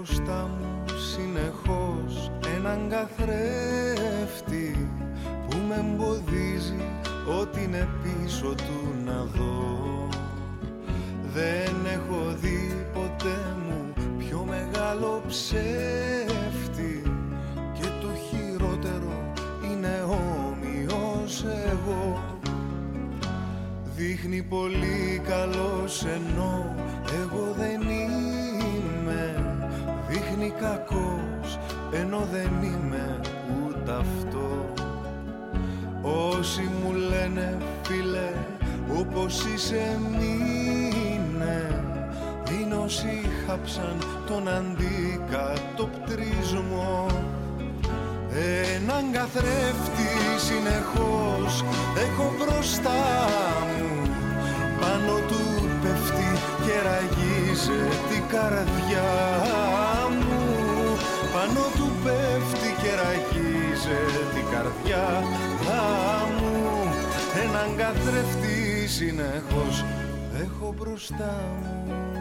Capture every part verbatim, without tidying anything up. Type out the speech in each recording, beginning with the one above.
μπροστά μου συνεχώς έναν καθρέφτη που με εμποδίζει ό,τι είναι πίσω του να δω. Δεν έχω δει ποτέ μου πιο μεγάλο ψεύτη και το χειρότερο είναι όμοιος εγώ. Δείχνει πολύ καλός ενώ εγώ δεν είμαι. Δείχνει κακός ενώ δεν είμαι ούτε αυτό. Όσοι μου λένε φίλε όπως είσαι μείνε, είναι όσοι χάψαν τον αντικατοπτρισμό. Έναν καθρέφτη συνεχώς έχω μπροστά μου, πάνω του πέφτει και ραγίζει την καρδιά μου. Πάνω του πέφτει και ραγίζει την καρδιά μου. Έναν καθρέφτη συνεχώς έχω μπροστά μου.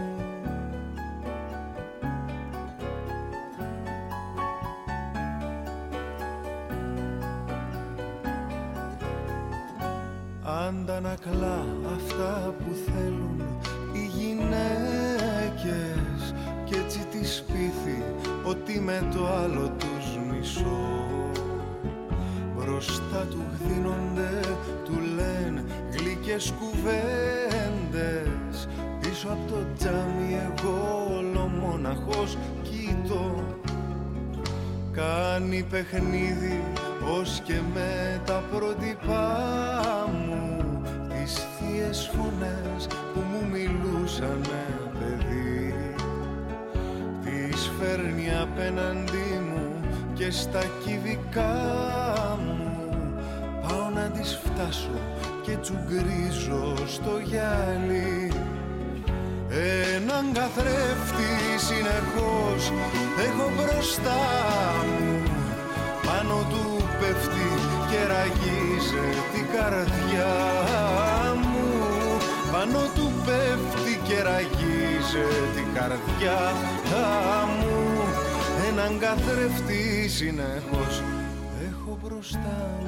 Αντανακλά αυτά που θέλουν οι γυναίκες κι έτσι τις πείθει ότι με το άλλο τους μισώ. Μπροστά του γδίνονται, του λένε γλυκές κουβέντες. Πίσω από το τζάμι εγώ ολομόναχος κοιτώ. Κάνει παιχνίδι ως και με τα πρότυπά μου, τις θείες φωνές που μου μιλούσανε παιδί. Τις φέρνει απέναντί μου και στα κυβικά μου. Πάω να τις φτάσω και τσουγκρίζω στο γυαλί. Έναν καθρέφτη συνεχώς έχω μπροστά μου, πάνω του πέφτει και ραγίζει την καρδιά μου. Πάνω του πέφτει και ραγίζει την καρδιά μου. Έναν καθρέφτη συνεχώς έχω μπροστά μου.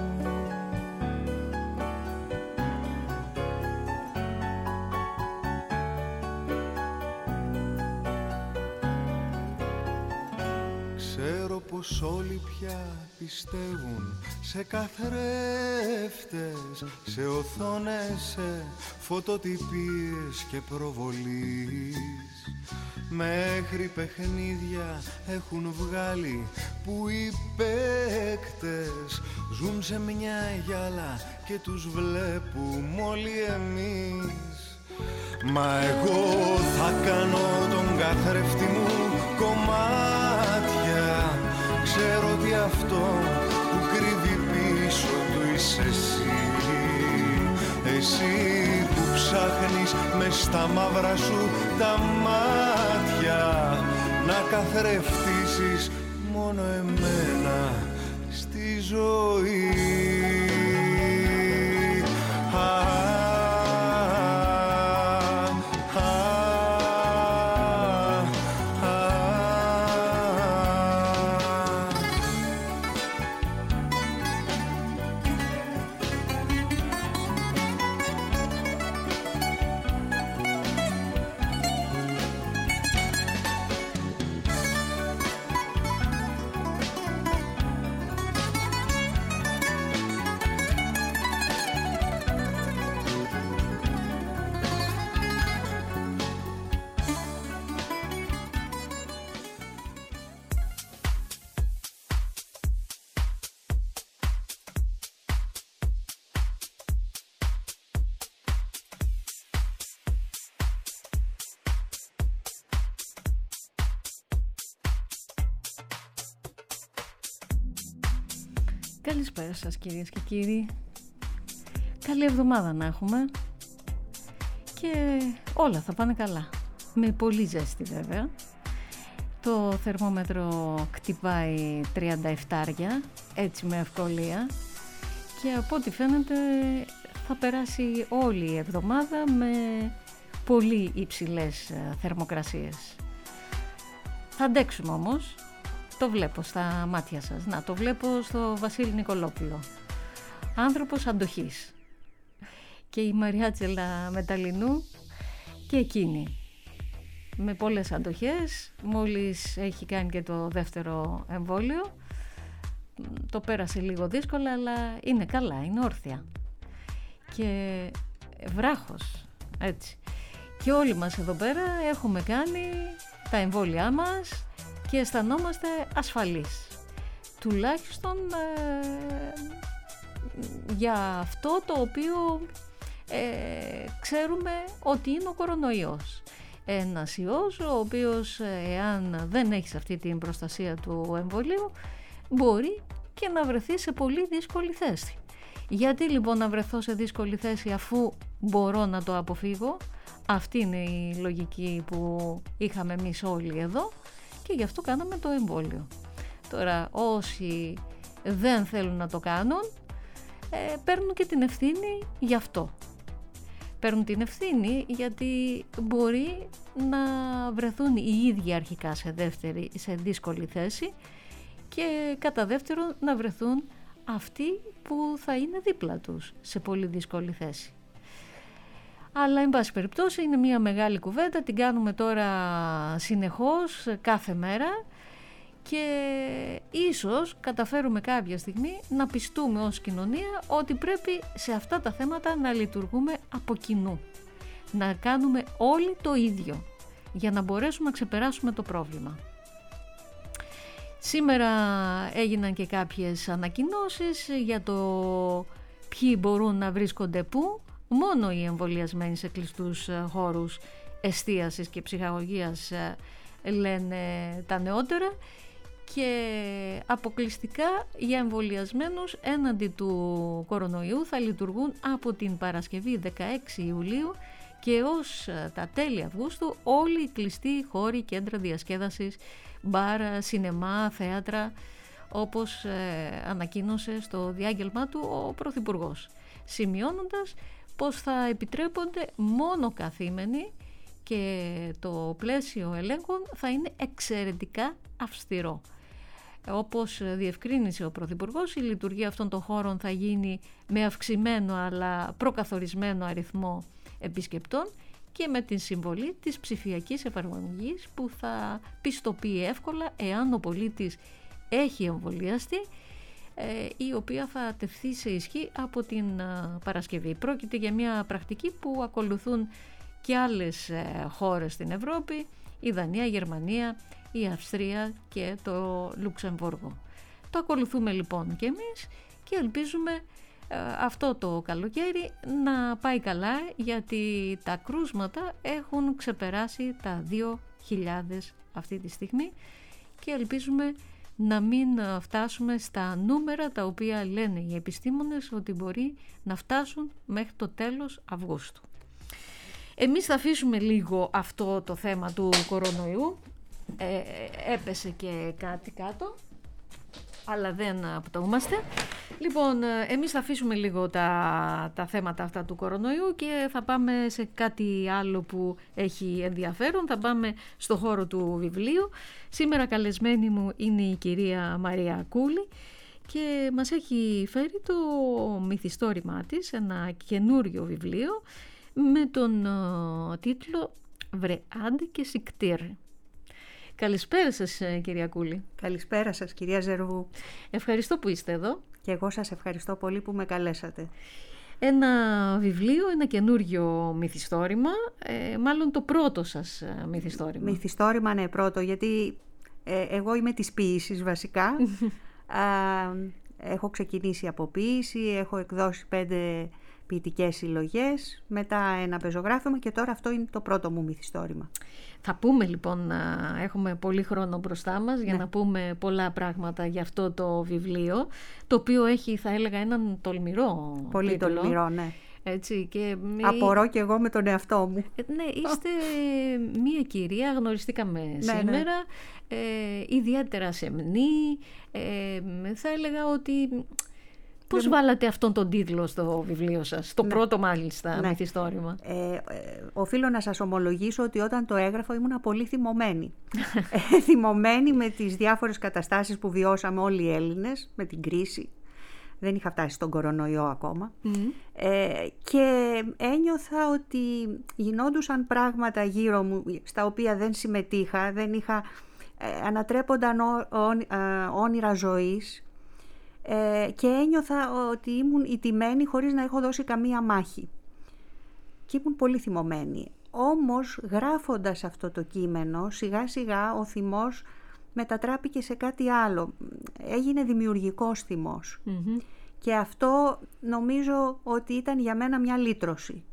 Πως όλοι πια πιστεύουν σε καθρέφτες, σε οθόνες, σε φωτοτυπίες και προβολής. Μέχρι παιχνίδια έχουν βγάλει που οι παίκτες ζουν σε μια γυάλα και τους βλέπουμε όλοι εμείς. Μα εγώ θα κάνω τον καθρέφτη μου κομμάτια. Ξέρω ότι αυτό που κρύβει πίσω του είσαι εσύ. Εσύ που ψάχνεις μες στα μαύρα σου τα μάτια να καθρεφτήσεις μόνο εμένα στη ζωή. Καλησπέρα σας κυρίες και κύριοι. Καλή εβδομάδα να έχουμε και όλα θα πάνε καλά. Με πολύ ζέστη βέβαια. Το θερμόμετρο χτυπάει τριάντα επτά, έτσι με ευκολία, και από ό,τι φαίνεται θα περάσει όλη η εβδομάδα με πολύ υψηλές θερμοκρασίες. Θα αντέξουμε όμως. Το βλέπω στα μάτια σας. Να, το βλέπω στο Βασίλη Νικολόπουλο. Άνθρωπος αντοχής. Και η Μαριάτσελα Μεταλλινού και εκείνη. Με πολλές αντοχές. Μόλις έχει κάνει και το δεύτερο εμβόλιο. Το πέρασε λίγο δύσκολα, αλλά είναι καλά, είναι όρθια. Και βράχος, έτσι. Και όλοι μας εδώ πέρα έχουμε κάνει τα εμβόλια μας και αισθανόμαστε ασφαλείς. Τουλάχιστον ε, για αυτό το οποίο ε, ξέρουμε ότι είναι ο κορονοϊός. Ένας ιός ο οποίος, εάν δεν έχεις αυτή την προστασία του εμβολίου, μπορεί και να βρεθεί σε πολύ δύσκολη θέση. Γιατί λοιπόν να βρεθώ σε δύσκολη θέση αφού μπορώ να το αποφύγω? Αυτή είναι η λογική που είχαμε εμείς όλοι εδώ και γι' αυτό κάναμε το εμβόλιο. Τώρα όσοι δεν θέλουν να το κάνουν ε, παίρνουν και την ευθύνη γι' αυτό. Παίρνουν την ευθύνη γιατί μπορεί να βρεθούν οι ίδιοι αρχικά σε, δεύτερη, σε δύσκολη θέση και κατά δεύτερον να βρεθούν αυτοί που θα είναι δίπλα τους σε πολύ δύσκολη θέση. Αλλά εν πάση περιπτώσει είναι μια μεγάλη κουβέντα, την κάνουμε τώρα συνεχώς κάθε μέρα και ίσως καταφέρουμε κάποια στιγμή να πιστούμε ως κοινωνία ότι πρέπει σε αυτά τα θέματα να λειτουργούμε από κοινού. Να κάνουμε όλοι το ίδιο για να μπορέσουμε να ξεπεράσουμε το πρόβλημα. Σήμερα έγιναν και κάποιες ανακοινώσεις για το ποιοι μπορούν να βρίσκονται πού. Μόνο οι εμβολιασμένοι σε κλειστούς χώρους εστίασης και ψυχαγωγίας λένε τα νεότερα και αποκλειστικά για εμβολιασμένους έναντι του κορονοϊού θα λειτουργούν από την Παρασκευή δεκαέξι Ιουλίου και ως τα τέλη Αυγούστου όλοι οι κλειστοί χώροι, κέντρα διασκέδασης, μπαρ, σινεμά, θέατρα, όπως ε, ανακοίνωσε στο διάγγελμά του ο Πρωθυπουργός, σημειώνοντας πως θα επιτρέπονται μόνο καθήμενοι και το πλαίσιο ελέγχων θα είναι εξαιρετικά αυστηρό. Όπως διευκρίνησε ο Πρωθυπουργός, η λειτουργία αυτών των χώρων θα γίνει με αυξημένο αλλά προκαθορισμένο αριθμό επισκεπτών και με την συμβολή της ψηφιακής εφαρμογής που θα πιστοποιεί εύκολα εάν ο πολίτης έχει εμβολιαστεί, η οποία θα τεθεί σε ισχύ από την Παρασκευή. Πρόκειται για μια πρακτική που ακολουθούν και άλλες χώρες στην Ευρώπη, η Δανία, η Γερμανία, η Αυστρία και το Λουξεμβούργο. Το ακολουθούμε λοιπόν και εμείς και ελπίζουμε αυτό το καλοκαίρι να πάει καλά, γιατί τα κρούσματα έχουν ξεπεράσει τα δύο χιλιάδες αυτή τη στιγμή και ελπίζουμε να μην φτάσουμε στα νούμερα τα οποία λένε οι επιστήμονες ότι μπορεί να φτάσουν μέχρι το τέλος Αυγούστου. Εμείς θα αφήσουμε λίγο αυτό το θέμα του κορονοϊού. Ε, έπεσε και κάτι κάτω, αλλά δεν απτωούμαστε. Λοιπόν, εμείς θα αφήσουμε λίγο τα, τα θέματα αυτά του κορονοϊού και θα πάμε σε κάτι άλλο που έχει ενδιαφέρον. Θα πάμε στο χώρο του βιβλίου. Σήμερα καλεσμένη μου είναι η κυρία Μαρία Κούλη και μας έχει φέρει το μυθιστόρημά της, ένα καινούριο βιβλίο με τον uh, τίτλο «Βρε άντε και σικτήρ». Καλησπέρα σας κυρία Κούλη. Καλησπέρα σας κυρία Ζερβού. Ευχαριστώ που είστε εδώ. Και εγώ σας ευχαριστώ πολύ που με καλέσατε. Ένα βιβλίο, ένα καινούριο μυθιστόρημα, ε, μάλλον το πρώτο σας μυθιστόρημα. Μυθιστόρημα, ναι, πρώτο, γιατί ε, εγώ είμαι της ποίησης βασικά. Α, έχω ξεκινήσει από ποίηση, έχω εκδώσει πέντε ποιητικές συλλογές, μετά ένα πεζογράφημα και τώρα αυτό είναι το πρώτο μου μυθιστόρημα. Θα πούμε λοιπόν, έχουμε πολύ χρόνο μπροστά μας για ναι. να πούμε πολλά πράγματα για αυτό το βιβλίο, το οποίο έχει, θα έλεγα, έναν τολμηρό Πολύ τίτλο. τολμηρό, ναι. Έτσι, και μη... Απορώ και εγώ με τον εαυτό μου. Ε, ναι, είστε μία κυρία, γνωριστήκαμε ναι, σήμερα, ναι. Ε, ιδιαίτερα σεμνή, ε, θα έλεγα ότι Πώς βάλατε αυτόν τον τίτλο στο βιβλίο σας, το ναι. πρώτο μάλιστα ναι. μυθιστόρημα? Ε, ε, οφείλω να σας ομολογήσω ότι όταν το έγραφα ήμουν πολύ θυμωμένη. ε, θυμωμένη με τις διάφορες καταστάσεις που βιώσαμε όλοι οι Έλληνες, με την κρίση. Δεν είχα φτάσει στον κορονοϊό ακόμα. Mm. Ε, και ένιωθα ότι γινόντουσαν πράγματα γύρω μου στα οποία δεν συμμετείχα, δεν είχα, ε, ανατρέπονταν ό, ό, ε, όνειρα ζωής ε, και ένιωθα ότι ήμουν ηττημένη χωρίς να έχω δώσει καμία μάχη. Και ήμουν πολύ θυμωμένη. Όμως γράφοντας αυτό το κείμενο, σιγά σιγά ο θυμός μετατράπηκε σε κάτι άλλο. Έγινε δημιουργικός θυμός. Mm-hmm. Και αυτό νομίζω ότι ήταν για μένα μια λύτρωση.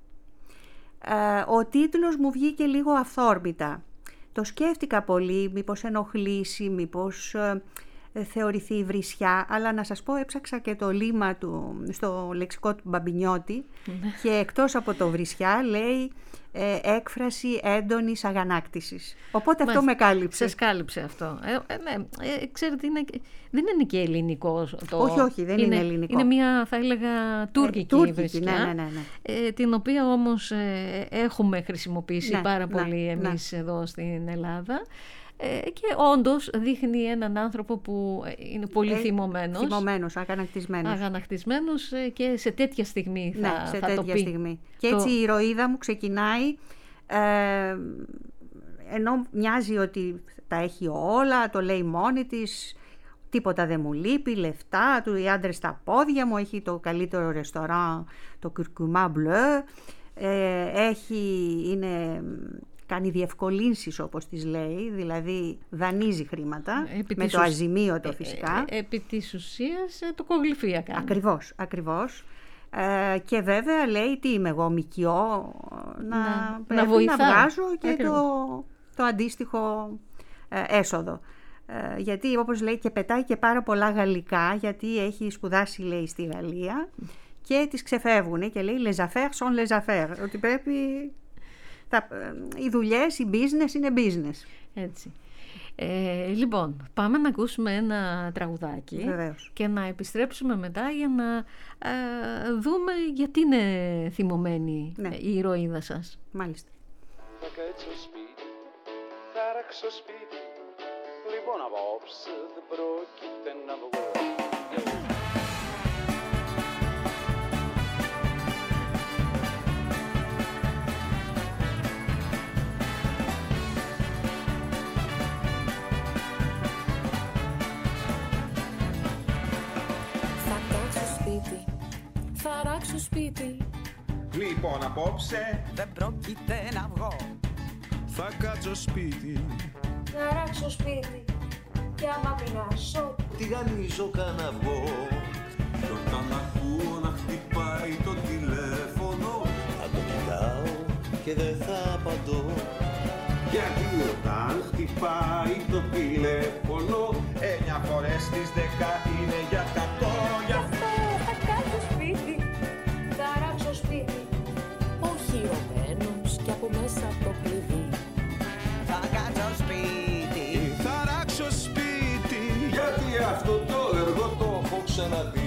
Ε, ο τίτλος μου βγήκε λίγο αυθόρμητα. Το σκέφτηκα πολύ, μήπως ενοχλήσει, μήπως ε, θεωρηθεί βρισιά, αλλά να σας πω, έψαξα και το λίμα του στο λεξικό του Μπαμπινιώτη και εκτός από το βρισιά λέει ε, έκφραση έντονης αγανάκτησης. Οπότε αυτό με κάλυψε. Σας κάλυψε αυτό. Ε, ε, ναι, ε, ξέρετε, είναι, δεν είναι και ελληνικό το... Όχι, όχι, δεν είναι, είναι ελληνικό. Είναι μια, θα έλεγα, τουρκική, ε, τουρκική βρισιά, ναι, ναι, ναι, ναι. Ε, την οποία όμως ε, έχουμε χρησιμοποιήσει ναι, πάρα ναι, πολύ εμείς ναι. εδώ στην Ελλάδα. Και όντως δείχνει έναν άνθρωπο που είναι πολύ ε, θυμωμένος. Θυμωμένος, αγανακτισμένος. Αγανακτισμένος και σε τέτοια στιγμή θα, ναι, σε θα τέτοια το πει. Στιγμή. Και έτσι το... η ηρωίδα μου ξεκινάει, ε, ενώ μοιάζει ότι τα έχει όλα, το λέει μόνη της, τίποτα δεν μου λείπει, λεφτά, του οι άντρες στα πόδια μου, έχει το καλύτερο ρεστοράν, το Curcuma Bleu, ε, έχει, είναι... κάνει διευκολύνσεις όπως τις λέει, δηλαδή δανείζει χρήματα, επί με το ουσ... αζημίωτο φυσικά. Ε, ε, επί της ουσίας το κογλυφία κάνει. Ακριβώς, ακριβώς. Ε, και βέβαια λέει τι είμαι εγώ, μικιό, να, να, πρέπει να, να βγάζω και το, το αντίστοιχο ε, έσοδο. Ε, γιατί όπως λέει και πετάει και πάρα πολλά γαλλικά, γιατί έχει σπουδάσει λέει στη Γαλλία και τις ξεφεύγουν και λέει les affaires sont les affaires, ότι πρέπει... Τα, οι δουλειές, οι business είναι business. Έτσι. Ε, λοιπόν, πάμε να ακούσουμε ένα τραγουδάκι. Βεβαίως. Και να επιστρέψουμε μετά για να ε, δούμε γιατί είναι θυμωμένη ναι. η ηρωίδα σας. Μάλιστα. Θα κάτσω σπίτι, θα ράξω σπίτι, λοιπόν απόψε δεν πρόκειται να βγω. Θα ράξω σπίτι, λοιπόν απόψε δεν πρόκειται να βγω. Θα κάτσω σπίτι, θα ράξω σπίτι, κι άμα πεινάσω τι γανίζω κανένα βγω. Κι όταν ακούω να χτυπάει το τηλέφωνο, θα το κοιτάω και δεν θα απαντώ. Γιατί όταν χτυπάει το τηλέφωνο, εννιά φορές στις δέκα είναι για κακό. Γι' αυτό θα κάτσω σπίτι, θα ράξω σπίτι, οχυρωμένος κι από μέσα το κλειδί. Θα κάτσω σπίτι, θα ράξω σπίτι, γιατί αυτό το έργο το έχω ξαναδεί.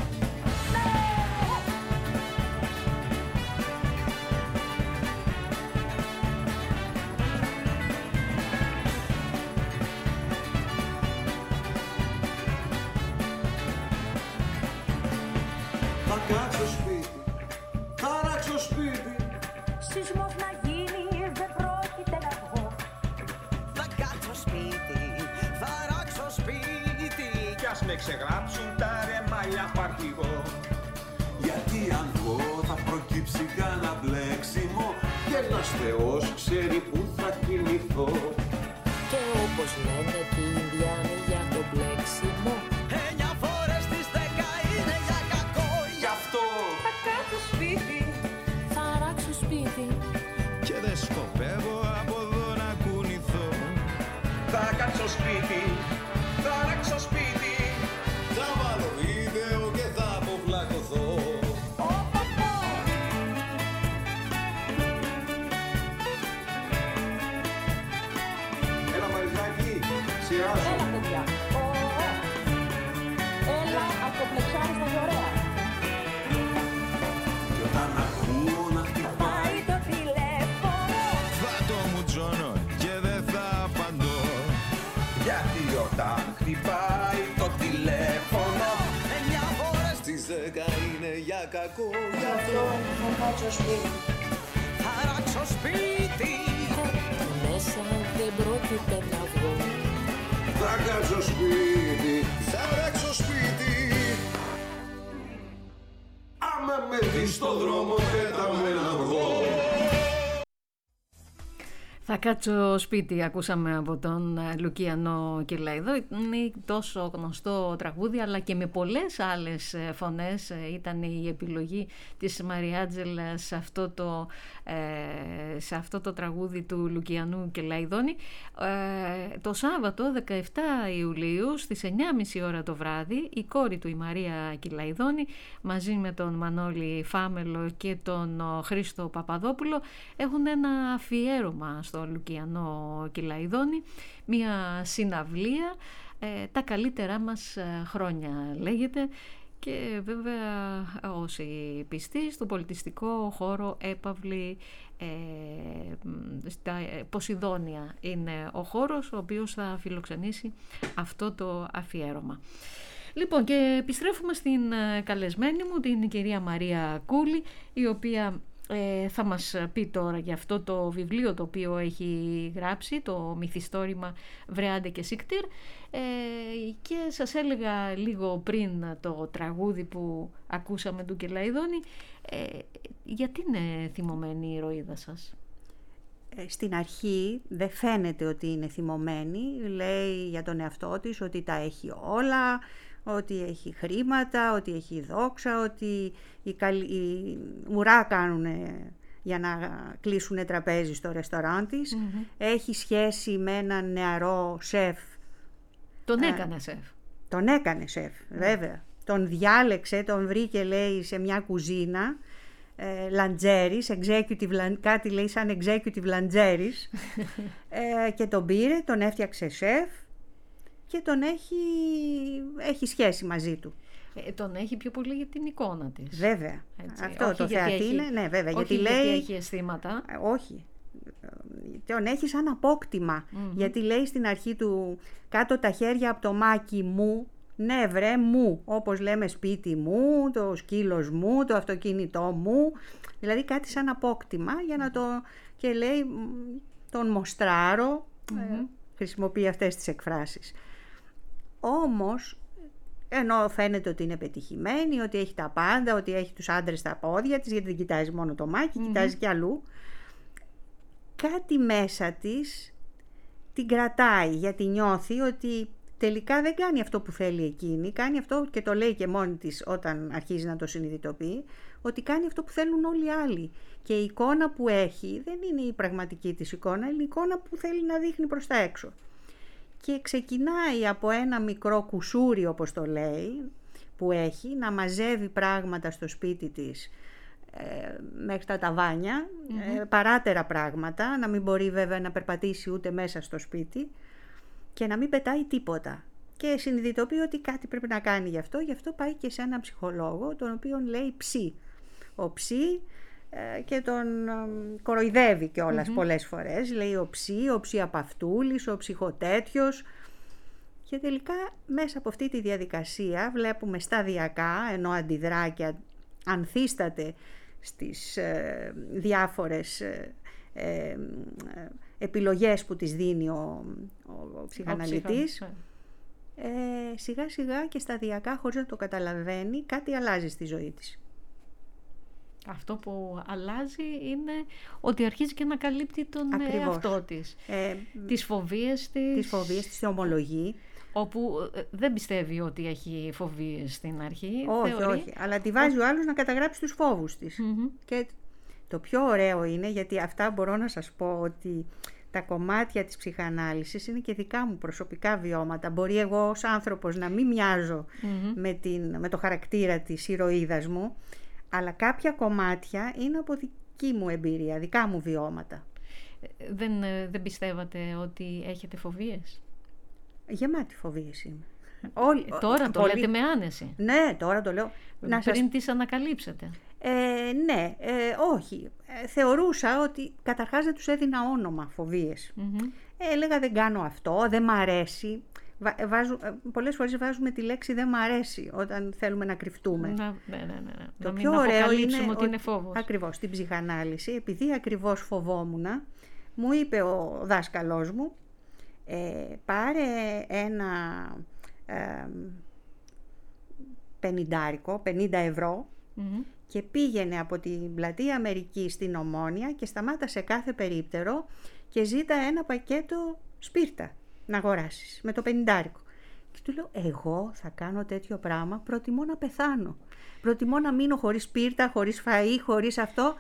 Θα κάτσω σπίτι, θα ράξω σπίτι, σεισμός να γίνει δεν πρόκειται να βγω. Θα κάτσω σπίτι, θα ράξω σπίτι, κι ας με ξεγράψουν τα ρεμάλια παρτιγό. Γιατί αν βγω θα προκύψει κανένα μπλέξιμο και ένας Θεός ξέρει που θα κινηθώ. Και όπως λένε και οι Ινδιάνοι για το μπλέξιμο, εννιά φορές τις δέκα είναι για κακό. Γι' αυτό θα κάτσω σπίτι, θα ράξω σπίτι, και δεν σκοπεύω από εδώ να κουνηθώ. Θα κάτσω σπίτι, θα ράξω σπίτι, θα βάλω βίντεο και θα αποβλακωθώ. Έλα Μαριζάκη, σειρά σου. Έλα παιδιά, έλα από το πλεξάρι στα ωραία. για κακό. Γι' αυτό θα κάτσω σπίτι, θα ράξω σπίτι. Μέσα δεν πρόκειται να βγω. Θα κάτσω σπίτι, θα ράξω σπίτι. Άμα με δεις στον δρόμο πέταμε να βγω. Θα κάτσω σπίτι, ακούσαμε από τον Λουκιανό Κυλαϊδό. Είναι τόσο γνωστό τραγούδι, αλλά και με πολλές άλλες φωνές ήταν η επιλογή της Μαριάτζελα σε αυτό το, ε, σε αυτό το τραγούδι του Λουκιανού Κυλαϊδόνη. Ε, το Σάββατο δεκαεφτά Ιουλίου στις εννιά και μισή ώρα το βράδυ η κόρη του, η Μαρία Κυλαϊδόνη, μαζί με τον Μανώλη Φάμελο και τον Χρήστο Παπαδόπουλο έχουν ένα αφιέρωμα στο Λουκιανό Κυλαϊδόνη, μια συναυλία, ε, τα καλύτερά μας χρόνια λέγεται, και βέβαια όσοι πιστοί στο πολιτιστικό χώρο Έπαυλη, ε, στα Ποσειδόνια είναι ο χώρος ο οποίος θα φιλοξενήσει αυτό το αφιέρωμα. Λοιπόν, και επιστρέφουμε στην καλεσμένη μου, την κυρία Μαρία Κούλη, η οποία Ε, θα μας πει τώρα για αυτό το βιβλίο το οποίο έχει γράψει, το μυθιστόρημα Βρεάντε και Σικτήρ, ε, και σας έλεγα λίγο πριν το τραγούδι που ακούσαμε του Κυλαϊδόνη, ε, γιατί είναι θυμωμένη η ηρωίδα σας? Ε, στην αρχή δεν φαίνεται ότι είναι θυμωμένη, λέει για τον εαυτό της ότι τα έχει όλα, ότι έχει χρήματα, ότι έχει δόξα, ότι οι, καλ... οι ουρά κάνουν για να κλείσουν τραπέζι στο ρεστοράν της. Mm-hmm. Έχει σχέση με έναν νεαρό σεφ. Τον έκανε σεφ. Τον έκανε σεφ, mm. βέβαια. Τον διάλεξε, τον βρήκε, λέει, σε μια κουζίνα, ε, λαντζέρης, executive, κάτι λέει σαν executive λαντζέρης, ε, και τον πήρε, τον έφτιαξε σεφ και τον έχει, έχει σχέση μαζί του. Ε, τον έχει πιο πολύ για την εικόνα της. Βέβαια. Έτσι. Αυτό όχι το θεατή είναι, ναι, βέβαια. Όχι γιατί, γιατί λέει, έχει αισθήματα. Ε, όχι. Τον έχει σαν απόκτημα. Mm-hmm. Γιατί λέει στην αρχή του, κάτω τα χέρια από το μάκι μου, ναι βρε μου, όπως λέμε σπίτι μου, το σκύλος μου, το αυτοκίνητό μου. Δηλαδή κάτι σαν απόκτημα για να το... Και λέει τον μοστράρω, mm-hmm. ε, χρησιμοποιεί αυτές τις εκφράσεις. Όμως, ενώ φαίνεται ότι είναι πετυχημένη, ότι έχει τα πάντα, ότι έχει τους άντρες στα πόδια της, γιατί δεν κοιτάζει μόνο το μάκι, mm-hmm. κοιτάζει και αλλού, κάτι μέσα της την κρατάει, γιατί νιώθει ότι τελικά δεν κάνει αυτό που θέλει εκείνη, κάνει αυτό, και το λέει και μόνη της όταν αρχίζει να το συνειδητοποιεί, ότι κάνει αυτό που θέλουν όλοι οι άλλοι. Και η εικόνα που έχει δεν είναι η πραγματική της εικόνα, είναι η εικόνα που θέλει να δείχνει προς τα έξω. Και ξεκινάει από ένα μικρό κουσούρι, όπως το λέει, που έχει, να μαζεύει πράγματα στο σπίτι της, ε, μέχρι τα ταβάνια, mm-hmm. ε, παράτερα πράγματα, να μην μπορεί βέβαια να περπατήσει ούτε μέσα στο σπίτι και να μην πετάει τίποτα. Και συνειδητοποιεί ότι κάτι πρέπει να κάνει γι' αυτό, γι' αυτό πάει και σε έναν ψυχολόγο, τον οποίον λέει Ψι. Ο Ψι, ε, και τον ε, κοροϊδεύει κιόλας mm-hmm. πολλές φορές, λέει ο Ψι, ο ψιαπαυτούλης, ο ψυχοτέτιος. Και τελικά μέσα από αυτή τη διαδικασία βλέπουμε σταδιακά, ενώ αντιδρά και ανθίσταται στις ε, διάφορες ε, ε, επιλογές που της δίνει ο, ο, ο ψυχαναλυτής, ο ε, σιγά σιγά και σταδιακά, χωρίς να το καταλαβαίνει, κάτι αλλάζει στη ζωή της. Αυτό που αλλάζει είναι ότι αρχίζει και να καλύπτει τον Ακριβώς. εαυτό της. Ε, τις φοβίες της. Τις φοβίες της, ομολογεί. Όπου δεν πιστεύει ότι έχει φοβίες στην αρχή. Όχι, θεωρεί... όχι. Αλλά τη βάζει ο άλλος να καταγράψει τους φόβους της. Mm-hmm. Και το πιο ωραίο είναι, γιατί αυτά μπορώ να σας πω ότι τα κομμάτια της ψυχανάλυσης είναι και δικά μου προσωπικά βιώματα. Μπορεί εγώ ως άνθρωπος να μην μοιάζω mm-hmm. με, την, με το χαρακτήρα της ηρωίδας μου, αλλά κάποια κομμάτια είναι από δική μου εμπειρία, δικά μου βιώματα. Δεν, δεν πιστεύατε ότι έχετε φοβίες? Γεμάτη φοβίες είμαι. Όλη, τώρα το πολύ... λέτε με άνεση. Ναι, τώρα το λέω. Πριν να σας... τις ανακαλύψετε. Ε, ναι, ε, όχι. Ε, θεωρούσα ότι καταρχάς δεν τους έδινα όνομα φοβίες. Mm-hmm. Ε, έλεγα δεν κάνω αυτό, δεν μ' αρέσει. Βάζου, πολλές φορές βάζουμε τη λέξη «δεν μ' αρέσει» όταν θέλουμε να κρυφτούμε. Να, ναι, ναι, ναι. Το να πιο μην ωραίο είναι ότι είναι φόβος. Ακριβώς, στην ψυχανάλυση, επειδή ακριβώς φοβόμουνα, μου είπε ο δάσκαλός μου, ε, πάρε ένα ε, πενηντάρικο, πενήντα ευρώ, mm-hmm. και πήγαινε από την πλατεία Αμερική στην Ομόνια και σταμάτα σε κάθε περίπτερο και ζήτα ένα πακέτο σπίρτα να αγοράσεις με το πενηντάρικο. Και του λέω, εγώ θα κάνω τέτοιο πράγμα, προτιμώ να πεθάνω. Προτιμώ να μείνω χωρίς σπίρτα, χωρίς φαΐ, χωρίς αυτό.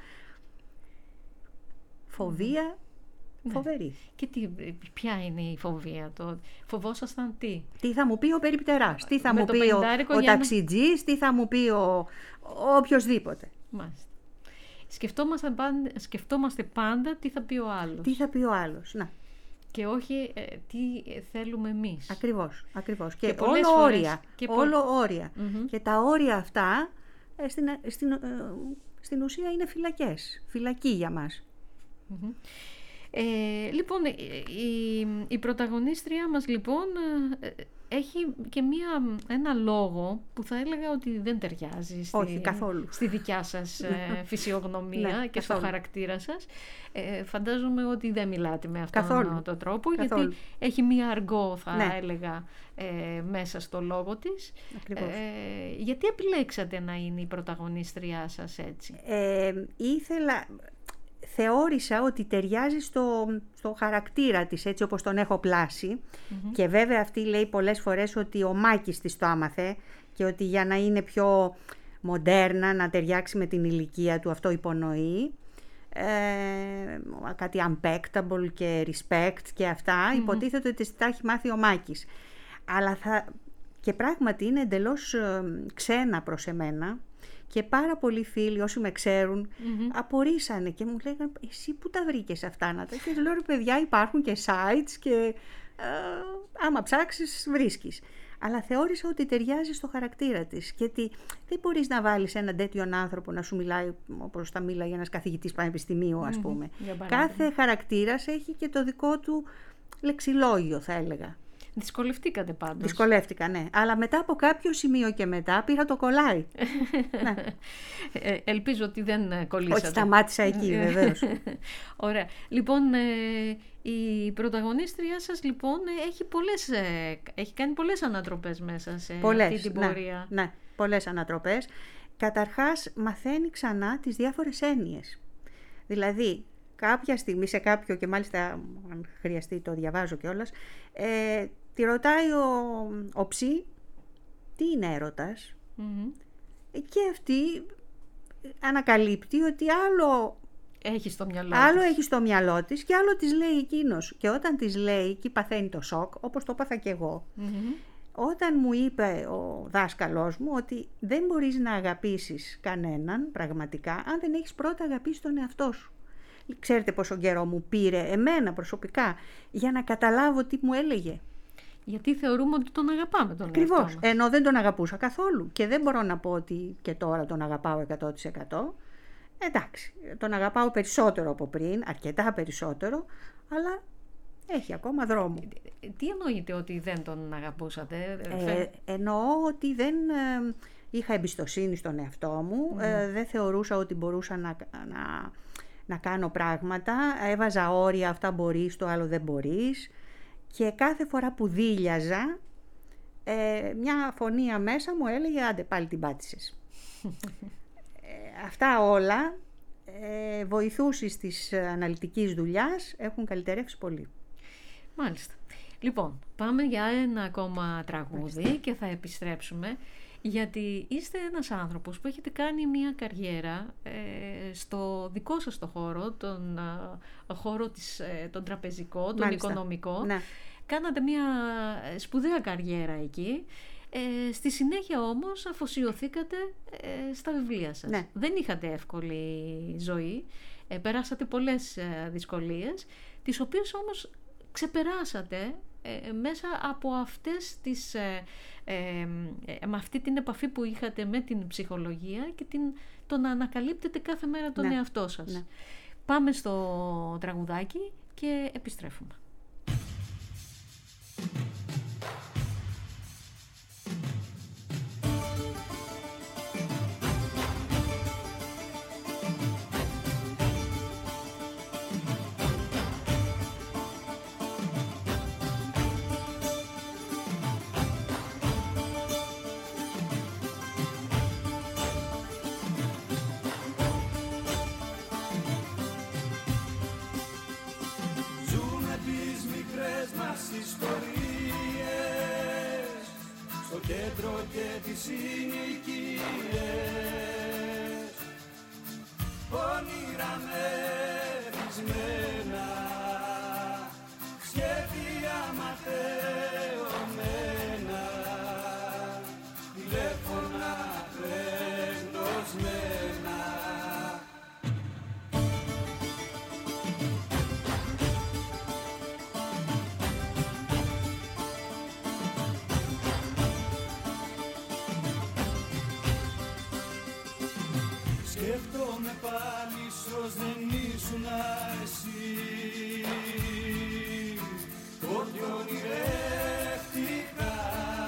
Φοβία, ναι. Φοβερή. Και τι, ποια είναι η φοβία, το φοβόσασταν τι? Τι θα μου πει ο περιπτεράς, τι θα με μου πει ο, ο ταξιτζής, τι θα μου πει ο, ο οποιοσδήποτε. Μάλιστα. Σκεφτόμαστε πάντα, σκεφτόμαστε πάντα τι θα πει ο άλλος. Τι θα πει ο άλλος, να. Και όχι ε, τι θέλουμε εμείς. Ακριβώς, ακριβώς. Και, και όλο φορές, όρια. Και όλο όρια. Mm-hmm. Και τα όρια αυτά ε, στην, στην, ε, στην ουσία είναι φυλακές. Φυλακή για μας. Mm-hmm. Ε, λοιπόν, η, η πρωταγωνίστρια μας λοιπόν έχει και μία, ένα λόγο που θα έλεγα ότι δεν ταιριάζει στη, Όχι, καθόλου. στη δικιά σας ε, φυσιογνωμία ναι, και καθόλου. στο χαρακτήρα σας. Ε, φαντάζομαι ότι δεν μιλάτε με αυτόν καθόλου. τον τρόπο, καθόλου. Γιατί έχει μία αργό, θα ναι. έλεγα, ε, μέσα στο λόγο της. Ακριβώς. Ε, γιατί επιλέξατε να είναι η πρωταγωνίστριά σας έτσι? Ε, ήθελα... Θεώρησα ότι ταιριάζει στο, στο χαρακτήρα της, έτσι όπως τον έχω πλάσει. Mm-hmm. Και βέβαια αυτή λέει πολλές φορές ότι ο Μάκης της το άμαθε και ότι για να είναι πιο μοντέρνα, να ταιριάξει με την ηλικία του, αυτό υπονοεί. Ε, κάτι unpackable και respect και αυτά. Mm-hmm. Υποτίθεται ότι τα έχει μάθει ο Μάκης. Αλλά θα... Και πράγματι είναι εντελώς ε, ξένα προς εμένα. Και πάρα πολλοί φίλοι, όσοι με ξέρουν, mm-hmm. απορρίσανε και μου λέγανε, εσύ που τα βρήκες αυτά να τα... Και λέω, ρε παιδιά, υπάρχουν και sites και ε, άμα ψάξεις βρίσκεις. Αλλά θεώρησα ότι ταιριάζει στο χαρακτήρα της και ότι δεν μπορείς να βάλεις έναν τέτοιον άνθρωπο να σου μιλάει όπως θα μίλαγε ένας καθηγητής πανεπιστημίου, ας πούμε. Mm-hmm. Κάθε χαρακτήρας έχει και το δικό του λεξιλόγιο, θα έλεγα. Δυσκολευτήκατε πάντως. Δυσκολεύτηκα, ναι. Αλλά μετά από κάποιο σημείο και μετά πήρα το κολλάι. ναι. ε, ελπίζω ότι δεν κολλήσατε. Όχι, σταμάτησα εκεί, βεβαίως. Ωραία. Λοιπόν, ε, η πρωταγωνίστρια σας λοιπόν έχει, πολλές, ε, έχει κάνει πολλές ανατροπές μέσα σε πολλές, αυτή την ναι, πορεία. Ναι, πολλές ανατροπές. Καταρχάς, μαθαίνει ξανά τις διάφορες έννοιες. Δηλαδή, κάποια στιγμή σε κάποιο, και μάλιστα αν χρειαστεί το διαβάζω κιόλας, ε, τη ρωτάει ο, ο Ψι τι είναι έρωτας, mm-hmm. και αυτή ανακαλύπτει ότι άλλο έχει στο μυαλό άλλο της. έχει στο μυαλό της και άλλο της λέει εκείνος. Και όταν της λέει, εκεί παθαίνει το σοκ, όπως το πάθα κι εγώ. Mm-hmm. Όταν μου είπε ο δάσκαλός μου ότι δεν μπορείς να αγαπήσεις κανέναν πραγματικά αν δεν έχεις πρώτα αγαπήσει τον εαυτό σου. Ξέρετε πόσο καιρό μου πήρε εμένα προσωπικά για να καταλάβω τι μου έλεγε. Γιατί θεωρούμε ότι τον αγαπάμε τον Ακριβώς, εαυτό μας. ενώ δεν τον αγαπούσα καθόλου. Και δεν μπορώ να πω ότι και τώρα τον αγαπάω εκατό τοις εκατό. Εντάξει, τον αγαπάω περισσότερο από πριν, αρκετά περισσότερο, αλλά έχει ακόμα δρόμο. Τι εννοείτε ότι δεν τον αγαπούσατε? Ε, εννοώ ότι δεν ε, είχα εμπιστοσύνη στον εαυτό μου, mm. ε, δεν θεωρούσα ότι μπορούσα να... να να κάνω πράγματα, έβαζα όρια, αυτά μπορείς, το άλλο δεν μπορείς, και κάθε φορά που δίλιαζα ε, μια φωνή μέσα μου έλεγε άντε πάλι την πάτησες. ε, αυτά όλα ε, βοηθούσεις της αναλυτικής δουλειάς έχουν καλυτερεύσει πολύ. Μάλιστα. Λοιπόν, πάμε για ένα ακόμα τραγούδι. Μάλιστα. Και θα επιστρέψουμε. Γιατί είστε ένας άνθρωπος που έχετε κάνει μια καριέρα ε, στο δικό σας το χώρο, τον ε, χώρο της, ε, τον τραπεζικό, τον Μάλιστα. οικονομικό. Ναι. Κάνατε μια σπουδαία καριέρα εκεί. Ε, στη συνέχεια όμως αφοσιωθήκατε ε, στα βιβλία σας. Ναι. Δεν είχατε εύκολη ζωή. Ε, περάσατε πολλές ε, δυσκολίες, τις οποίες όμως ξεπεράσατε ε, μέσα από αυτές τις... Ε, Ε, ε, με αυτή την επαφή που είχατε με την ψυχολογία και την, το να ανακαλύπτετε κάθε μέρα τον ναι, εαυτό σας. Ναι. Πάμε στο τραγουδάκι και επιστρέφουμε. κέντρο και τις συνοικίες, όνειρα μεθυσμένα, σχέδια ματαιωμένα, τηλέφωνα απεγνωσμένα. Σκέφτομαι πάλι ίσως δεν ήσουνα εσύ, ό,τι ονειρεύτηκα.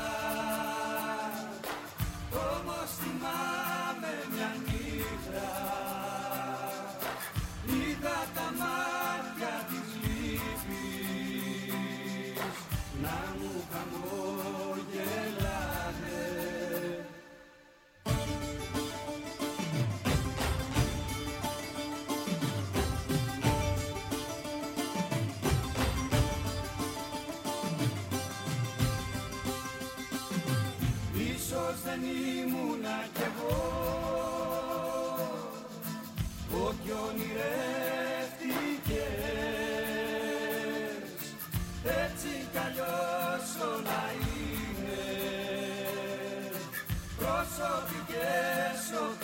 Όμως θυμάμαι μια νύχτα, είδα τα μάτια της λύπης να μου χαμογελάνε. Ίσως δεν ήμουνα κι εγώ ό,τι ονειρεύτηκες, έτσι κι αλλιώς όλα είναι προσωπικές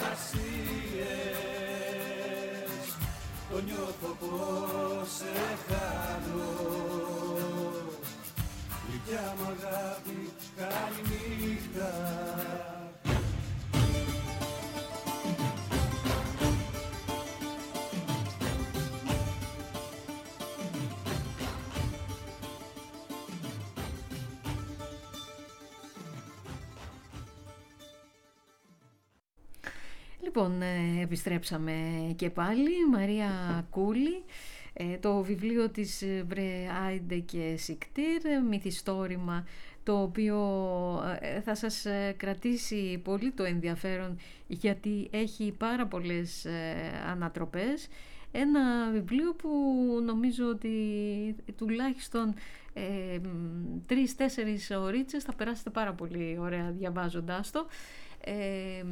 οκασίες. Το νιώθω πως σε χάνω, γλυκιά μου αγάπη, καληνύχτα. Λοιπόν, ε, επιστρέψαμε και πάλι. Μαρία Κούλη, ε, το βιβλίο της Βρε Άιντε και Σικτήρ, μυθιστόρημα, το οποίο ε, θα σας κρατήσει πολύ το ενδιαφέρον, γιατί έχει πάρα πολλές ε, ανατροπές. Ένα βιβλίο που νομίζω ότι τουλάχιστον ε, τρεις-τέσσερις ωρίτσες θα περάσετε πάρα πολύ ωραία διαβάζοντάς το. Ε,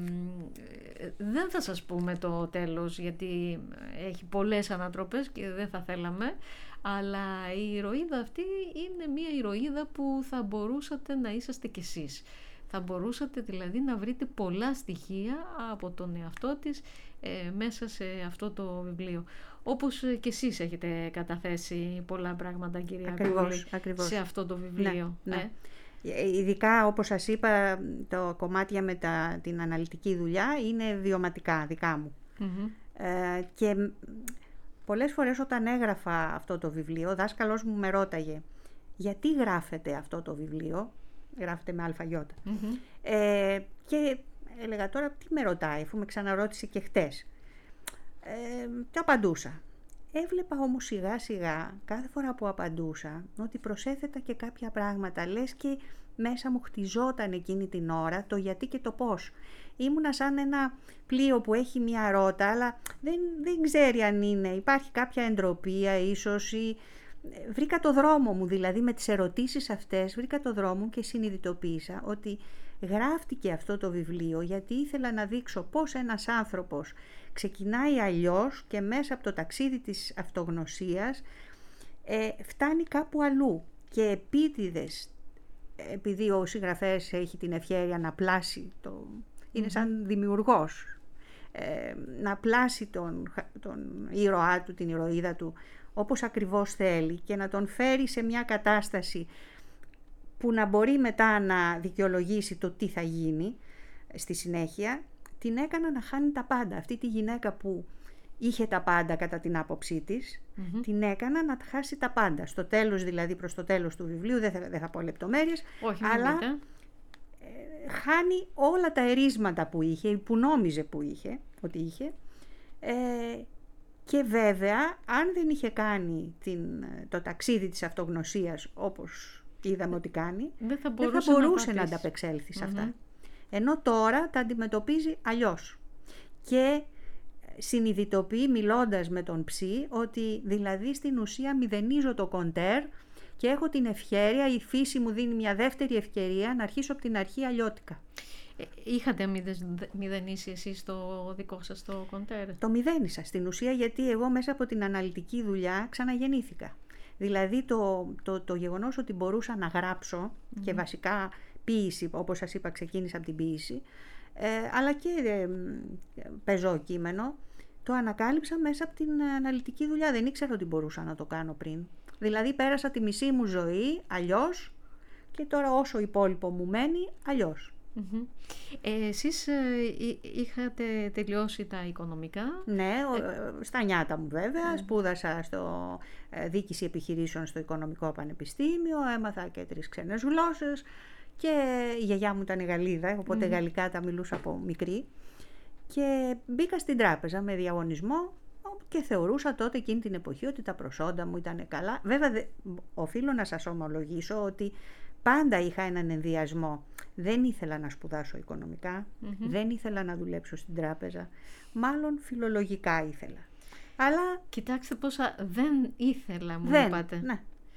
δεν θα σας πούμε το τέλος, γιατί έχει πολλές ανατροπές και δεν θα θέλαμε, αλλά η ηρωίδα αυτή είναι μια ηρωίδα που θα μπορούσατε να είσαστε κι εσείς. Θα μπορούσατε δηλαδή να βρείτε πολλά στοιχεία από τον εαυτό της ε, μέσα σε αυτό το βιβλίο. Όπως και εσείς έχετε καταθέσει πολλά πράγματα, κυρία Ακριβώς, Κούλη, ακριβώς. σε αυτό το βιβλίο. Ναι, ναι. Ε? Ειδικά, όπως σας είπα, το κομμάτια με τα, την αναλυτική δουλειά είναι βιωματικά δικά μου. Mm-hmm. Ε, και πολλές φορές όταν έγραφα αυτό το βιβλίο, ο δάσκαλός μου με ρώταγε γιατί γράφετε αυτό το βιβλίο, γράφετε με αλφαγιώτα. Mm-hmm. Ε, και έλεγα τώρα τι με ρωτάει, αφού με ξαναρώτησε και χτες. Ε, και απαντούσα. Έβλεπα όμως σιγά σιγά, κάθε φορά που απαντούσα, ότι προσέθετα και κάποια πράγματα, λες και μέσα μου χτιζόταν εκείνη την ώρα το γιατί και το πώς. Ήμουνα σαν ένα πλοίο που έχει μια ρότα, αλλά δεν, δεν ξέρει αν είναι, υπάρχει κάποια εντροπία ίσως, ή... βρήκα το δρόμο μου, δηλαδή με τις ερωτήσεις αυτές βρήκα το δρόμο μου και συνειδητοποίησα ότι γράφτηκε αυτό το βιβλίο γιατί ήθελα να δείξω πώς ένας άνθρωπος ξεκινάει αλλιώς και μέσα από το ταξίδι της αυτογνωσίας ε, φτάνει κάπου αλλού και επίτηδες, επειδή ο συγγραφέας έχει την ευχέρεια να πλάσει το, είναι σαν δημιουργός, ε, να πλάσει τον, τον ήρωά του, την ηρωίδα του όπως ακριβώς θέλει και να τον φέρει σε μια κατάσταση που να μπορεί μετά να δικαιολογήσει το τι θα γίνει στη συνέχεια, την έκανα να χάνει τα πάντα. Αυτή τη γυναίκα που είχε τα πάντα κατά την άποψή της, mm-hmm. την έκανα να χάσει τα πάντα. Στο τέλος, δηλαδή προς το τέλος του βιβλίου, δεν θα, δεν θα πω λεπτομέρειες, όχι, αλλά ε, χάνει όλα τα ερίσματα που είχε, που νόμιζε που είχε, ότι είχε, ε, και βέβαια αν δεν είχε κάνει την, το ταξίδι της αυτογνωσίας όπως είδαμε ότι κάνει, δεν θα μπορούσε, δεν θα μπορούσε να, να ανταπεξέλθει σε αυτά. Mm-hmm. Ενώ τώρα τα αντιμετωπίζει αλλιώς. Και συνειδητοποιεί μιλώντας με τον Ψή ότι δηλαδή στην ουσία μηδενίζω το κοντέρ Και έχω την ευχέρεια, η φύση μου δίνει μια δεύτερη ευκαιρία να αρχίσω από την αρχή αλλιώτικα. Ε, είχατε μηδενίσει εσείς το δικό σας το κοντέρ? Το μηδένισα στην ουσία, γιατί εγώ μέσα από την αναλυτική δουλειά ξαναγεννήθηκα. Δηλαδή το, το, το γεγονός ότι μπορούσα να γράψω mm-hmm. και βασικά ποίηση, όπως σας είπα ξεκίνησα από την ποίηση, ε, αλλά και ε, πεζό κείμενο, το ανακάλυψα μέσα από την αναλυτική δουλειά. Δεν ήξερα ότι μπορούσα να το κάνω πριν. Δηλαδή πέρασα τη μισή μου ζωή αλλιώς και τώρα όσο υπόλοιπο μου μένει αλλιώς. Mm-hmm. Ε, εσείς ε, είχατε τελειώσει τα οικονομικά? Ναι, ε... στα νιάτα μου βέβαια. Mm. Σπούδασα στο ε, διοίκηση επιχειρήσεων στο Οικονομικό Πανεπιστήμιο, έμαθα και τρεις ξένες γλώσσες και η γιαγιά μου ήταν Γαλλίδα, οπότε mm. γαλλικά τα μιλούσα από μικρή. Και μπήκα στην τράπεζα με διαγωνισμό και θεωρούσα τότε εκείνη την εποχή ότι τα προσόντα μου ήταν καλά. Βέβαια, δε, οφείλω να σας ομολογήσω ότι πάντα είχα έναν ενδιασμό. Δεν ήθελα να σπουδάσω οικονομικά, mm-hmm. δεν ήθελα να δουλέψω στην τράπεζα, μάλλον φιλολογικά ήθελα. Αλλά... Κοιτάξτε πόσα δεν ήθελα, μου δεν, είπατε. Ναι.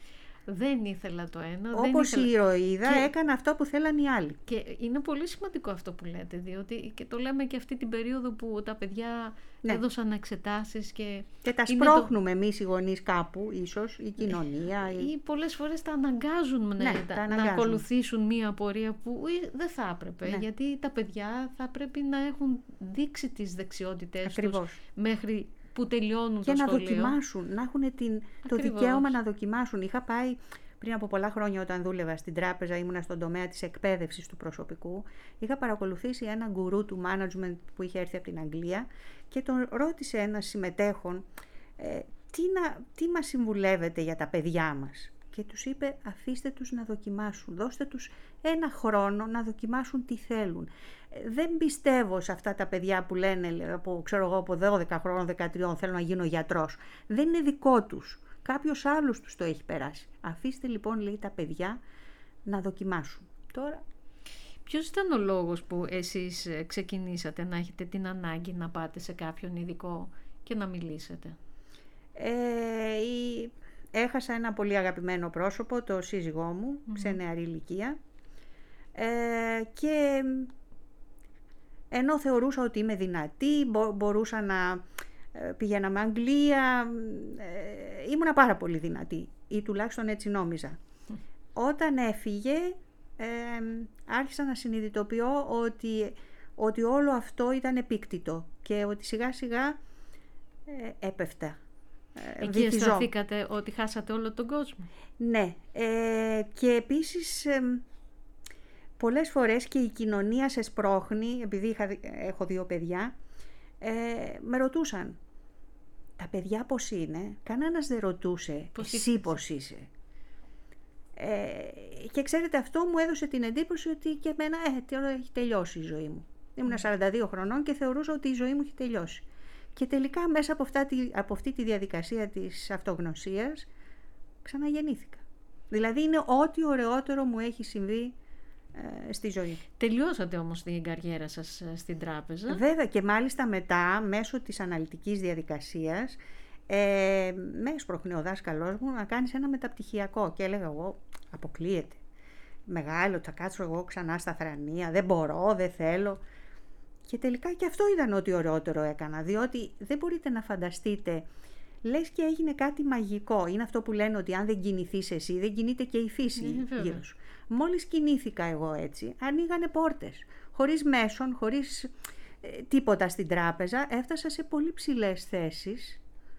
Δεν ήθελα το ένα. Όπως δεν ήθελα... η ηρωίδα και... έκανα αυτό που θέλαν οι άλλοι. Και είναι πολύ σημαντικό αυτό που λέτε, διότι και το λέμε και αυτή την περίοδο που τα παιδιά ναι. έδωσαν εξετάσεις και... Και τα σπρώχνουμε το... εμείς οι γονείς κάπου, ίσως, η κοινωνία. Ή, ή πολλές φορές τα αναγκάζουν ναι, να, τα να ακολουθήσουν μία πορεία που δεν θα έπρεπε. Ναι. Γιατί τα παιδιά θα πρέπει να έχουν δείξει τις δεξιότητες τους μέχρι... που τελειώνουν και το να σχολείο. Δοκιμάσουν, να έχουν την, το δικαίωμα να δοκιμάσουν. Είχα πάει πριν από πολλά χρόνια όταν δούλευα στην τράπεζα, ήμουνα στον τομέα της εκπαίδευσης του προσωπικού. Είχα παρακολουθήσει ένα γκουρού του management που είχε έρθει από την Αγγλία και τον ρώτησε ένας συμμετέχον ε, τι, να, τι μας συμβουλεύετε για τα παιδιά μας. Και τους είπε αφήστε τους να δοκιμάσουν, δώστε τους ένα χρόνο να δοκιμάσουν τι θέλουν. Δεν πιστεύω σε αυτά τα παιδιά που λένε από, ξέρω εγώ, από δώδεκα χρόνων, δεκατρία θέλω να γίνω γιατρός. Δεν είναι δικό τους. Κάποιος άλλος τους το έχει περάσει. Αφήστε λοιπόν, λέει, τα παιδιά να δοκιμάσουν. Τώρα... Ποιος ήταν ο λόγος που εσείς ξεκινήσατε να έχετε την ανάγκη να πάτε σε κάποιον ειδικό και να μιλήσετε? Ε, η... Έχασα ένα πολύ αγαπημένο πρόσωπο, το σύζυγό μου, mm-hmm. σε νεαρή ηλικία. Ε, και ενώ θεωρούσα ότι είμαι δυνατή, μπο, μπορούσα να ε, πηγαίναμε Αγγλία, ε, ήμουνα πάρα πολύ δυνατή ή τουλάχιστον έτσι νόμιζα. Mm. Όταν έφυγε ε, άρχισα να συνειδητοποιώ ότι, ότι όλο αυτό ήταν επίκτητο και ότι σιγά σιγά ε, έπεφτα. Εκεί αισθανθήκατε ότι χάσατε όλο τον κόσμο? Ναι, ε, και επίσης ε, πολλές φορές και η κοινωνία σε σπρώχνει, επειδή είχα, έχω δύο παιδιά, ε, με ρωτούσαν τα παιδιά πώς είναι, κανένας δεν ρωτούσε πώς εσύ είσαι. Πώς είσαι. Ε, και ξέρετε, αυτό μου έδωσε την εντύπωση ότι και εμένα ε, τώρα έχει τελειώσει η ζωή μου. Ήμουν σαράντα δύο χρονών και θεωρούσα ότι η ζωή μου έχει τελειώσει. Και τελικά μέσα από, αυτά, από αυτή τη διαδικασία της αυτογνωσίας ξαναγεννήθηκα. Δηλαδή είναι ό,τι ωραιότερο μου έχει συμβεί ε, στη ζωή. Τελειώσατε όμως την καριέρα σας στην τράπεζα. Βέβαια, και μάλιστα μετά μέσω της αναλυτικής διαδικασίας ε, με έσπροχνε ο δάσκαλός μου να κάνεις ένα μεταπτυχιακό και έλεγα εγώ αποκλείεται. Μεγάλο, θα κάτσω εγώ ξανά στα θρανία, δεν μπορώ, δεν θέλω. Και τελικά και αυτό ήταν ό,τι ωραιότερο έκανα, διότι δεν μπορείτε να φανταστείτε, λες και έγινε κάτι μαγικό. Είναι αυτό που λένε ότι αν δεν κινηθείς εσύ, δεν κινείται και η φύση mm, γύρω σου. Μόλις κινήθηκα εγώ έτσι, ανοίγανε πόρτες. Χωρίς μέσον, χωρίς ε, τίποτα στην τράπεζα, έφτασα σε πολύ ψηλές θέσεις,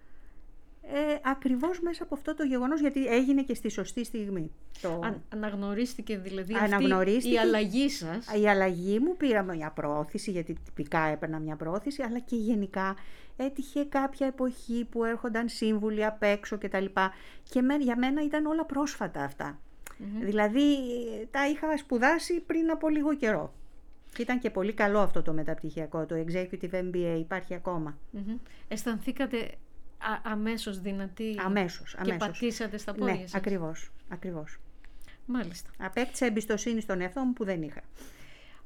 ε, ακριβώς μέσα από αυτό το γεγονός, γιατί έγινε και στη σωστή στιγμή. Το... Αν, αναγνωρίστηκε δηλαδή αναγνωρίστηκε αυτή η αλλαγή σας. Η αλλαγή μου, πήρα μια προώθηση, γιατί τυπικά έπαιρνα μια προώθηση, αλλά και γενικά έτυχε κάποια εποχή που έρχονταν σύμβουλοι απ' έξω και τα λοιπά. Και με, για μένα ήταν όλα πρόσφατα αυτά. Mm-hmm. Δηλαδή τα είχα σπουδάσει πριν από λίγο καιρό. Και ήταν και πολύ καλό αυτό το μεταπτυχιακό, το Executive εμ μπι έι, υπάρχει ακόμα. Mm-hmm. Αισθανθήκατε α, αμέσως δυνατή αμέσως, και αμέσως. πατήσατε στα πόδια ναι, σας? Ακριβώς, ακριβώς. Μάλιστα. Απέκτησα εμπιστοσύνη στον εαυτό μου που δεν είχα.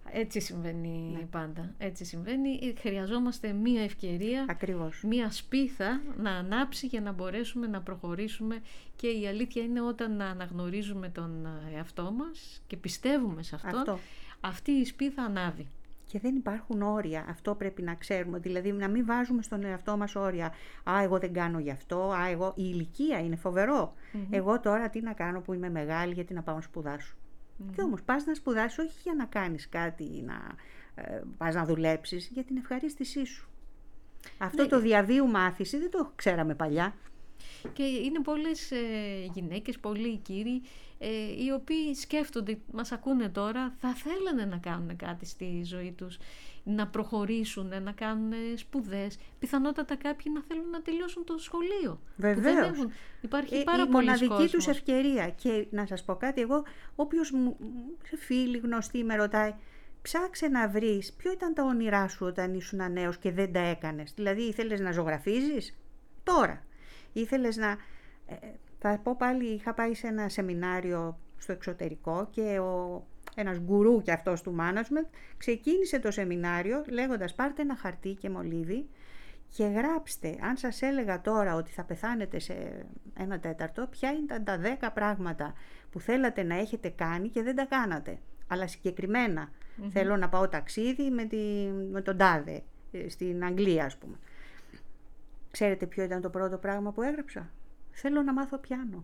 Έτσι συμβαίνει Ναι. πάντα. Έτσι συμβαίνει. Χρειαζόμαστε μία ευκαιρία, Ακριβώς. μία σπίθα να ανάψει για να μπορέσουμε να προχωρήσουμε, και η αλήθεια είναι όταν να αναγνωρίζουμε τον εαυτό μας και πιστεύουμε σε αυτόν, Αυτό. αυτή η σπίθα ανάβει. Και δεν υπάρχουν όρια. Αυτό πρέπει να ξέρουμε. Δηλαδή να μην βάζουμε στον εαυτό μας όρια. Α, εγώ δεν κάνω γι' αυτό. Α, εγώ... Η ηλικία είναι φοβερό. Mm-hmm. Εγώ τώρα τι να κάνω που είμαι μεγάλη, γιατί να πάω να σπουδάσω. Mm-hmm. Και όμως πας να σπουδάσεις όχι για να κάνεις κάτι, να ε, πας να δουλέψεις, για την ευχαρίστησή σου. Αυτό Ναι. το διαβίου μάθηση δεν το ξέραμε παλιά. Και είναι πολλές ε, γυναίκες, πολλοί κύριοι, ε, οι οποίοι σκέφτονται, μας ακούνε τώρα, θα θέλανε να κάνουν κάτι στη ζωή τους, να προχωρήσουν, να κάνουν σπουδές. Πιθανότατα κάποιοι να θέλουν να τελειώσουν το σχολείο. Βεβαίως. Που δεν έχουν. Υπάρχει Ε, πάρα η πολλοί μοναδική κόσμος. τους ευκαιρία. Και να σας πω κάτι, εγώ, όποιος μου, φίλοι, γνωστοί με ρωτάει, ψάξε να βρεις ποιο ήταν τα όνειρά σου όταν ήσουν νέος και δεν τα έκανες. Δηλαδή ήθελες να ζωγραφίζεις τώρα. Ήθελες να... Ε, θα πω πάλι, είχα πάει σε ένα σεμινάριο στο εξωτερικό και ο, ένας γκουρού και αυτός του management ξεκίνησε το σεμινάριο λέγοντας πάρτε ένα χαρτί και μολύβι και γράψτε, αν σας έλεγα τώρα ότι θα πεθάνετε σε ένα τέταρτο, ποια ήταν τα δέκα πράγματα που θέλατε να έχετε κάνει και δεν τα κάνατε. Αλλά συγκεκριμένα mm-hmm. θέλω να πάω ταξίδι με, τη, με τον τάδε στην Αγγλία, ας πούμε. Ξέρετε ποιο ήταν το πρώτο πράγμα που έγραψα? Θέλω να μάθω πιάνο.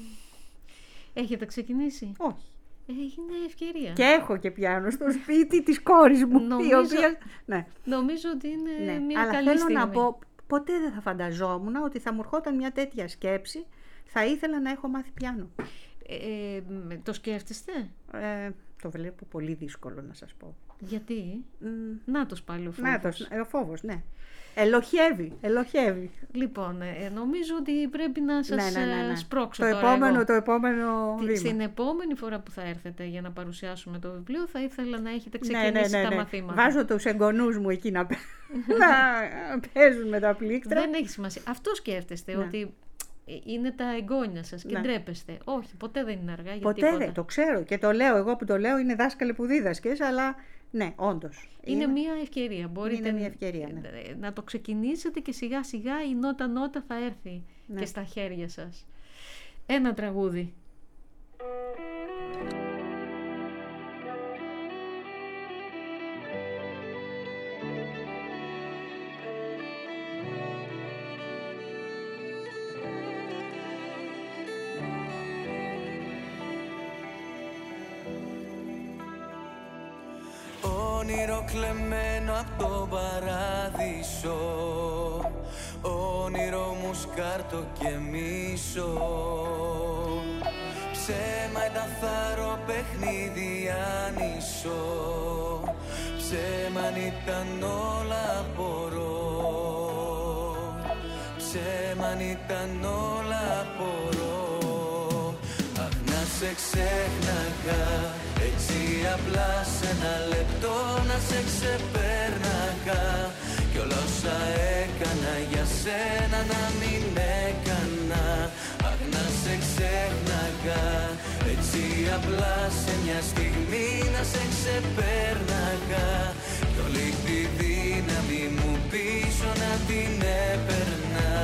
Έχετε ξεκινήσει? Όχι. Είναι ευκαιρία. Και έχω και πιάνο στο σπίτι της κόρης μου. Νομίζω, η οποία... ναι. νομίζω ότι είναι ναι. μια Αλλά καλή θέλω στιγμή. να πω, ποτέ δεν θα φανταζόμουν ότι θα μου ερχόταν μια τέτοια σκέψη. Θα ήθελα να έχω μάθει πιάνο. Ε, ε, το σκέφτεστε? Ε, το βλέπω πολύ δύσκολο να σας πω. Γιατί? Mm. Νάτος πάλι ο φόβος. Νάτος, ο φόβος, ναι. Ελοχεύει, ελοχεύει. Λοιπόν, ε, νομίζω ότι πρέπει να σας ναι, ναι, ναι, ναι. σπρώξω το τώρα επόμενο, εγώ. το επόμενο βήμα. Στην επόμενη φορά που θα έρθετε για να παρουσιάσουμε το βιβλίο, θα ήθελα να έχετε ναι, ξεκινήσει ναι, ναι, τα ναι. μαθήματα. Βάζω τους εγγονούς μου εκεί να, να παίζουν με τα πλήκτρα. Δεν έχει σημασία. Αυτό σκέφτεστε, ναι. ότι είναι τα εγγόνια σας και ναι. ντρέπεστε. Όχι, ποτέ δεν είναι αργά για ποτέ τίποτα. δεν, το ξέρω και το λέω. Εγώ που το λέω είναι δάσκαλοι που δίδασκες, αλλά ναι, όντως. Είναι, είναι μια ευκαιρία. Μπορείτε είναι μια ευκαιρία, ναι. να το ξεκινήσετε και σιγά σιγά η νότα νότα θα έρθει ναι. και στα χέρια σας. Ένα τραγούδι. Όνειρο κλεμμένο απ' το παράδεισο, όνειρο μου σκάρτο και μίσο. Ψέμα ήταν θάρρο, παιχνίδι άνισο, ψέμα αν ήταν όλα απορώ, ψέμα αν ήταν όλα απορώ. Αχ, να σε ξέχναγα έτσι απλά σε ένα λεπτό, να σε ξεπέρναγα κι όλα όσα έκανα για σένα να μην έκανα. Αχ, να σε ξέχναγα έτσι απλά σε μια στιγμή, να σε ξεπέρναγα κι όλη τη δύναμη μου πίσω να την έπαιρνα.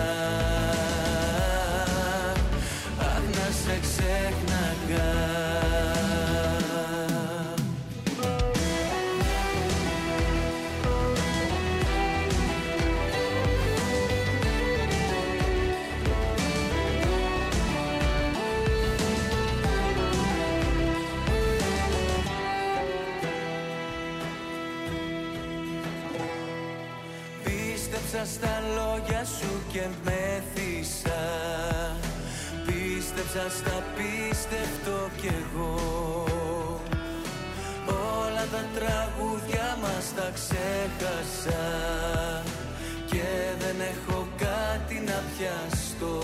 Αχ, να σε ξέχναγα. Πίστεψα στα λόγια σου και μέθησα, πίστεψα στα πίστευτο κι εγώ. Όλα τα τραγούδια μας τα ξέχασα και δεν έχω κάτι να πιαστώ,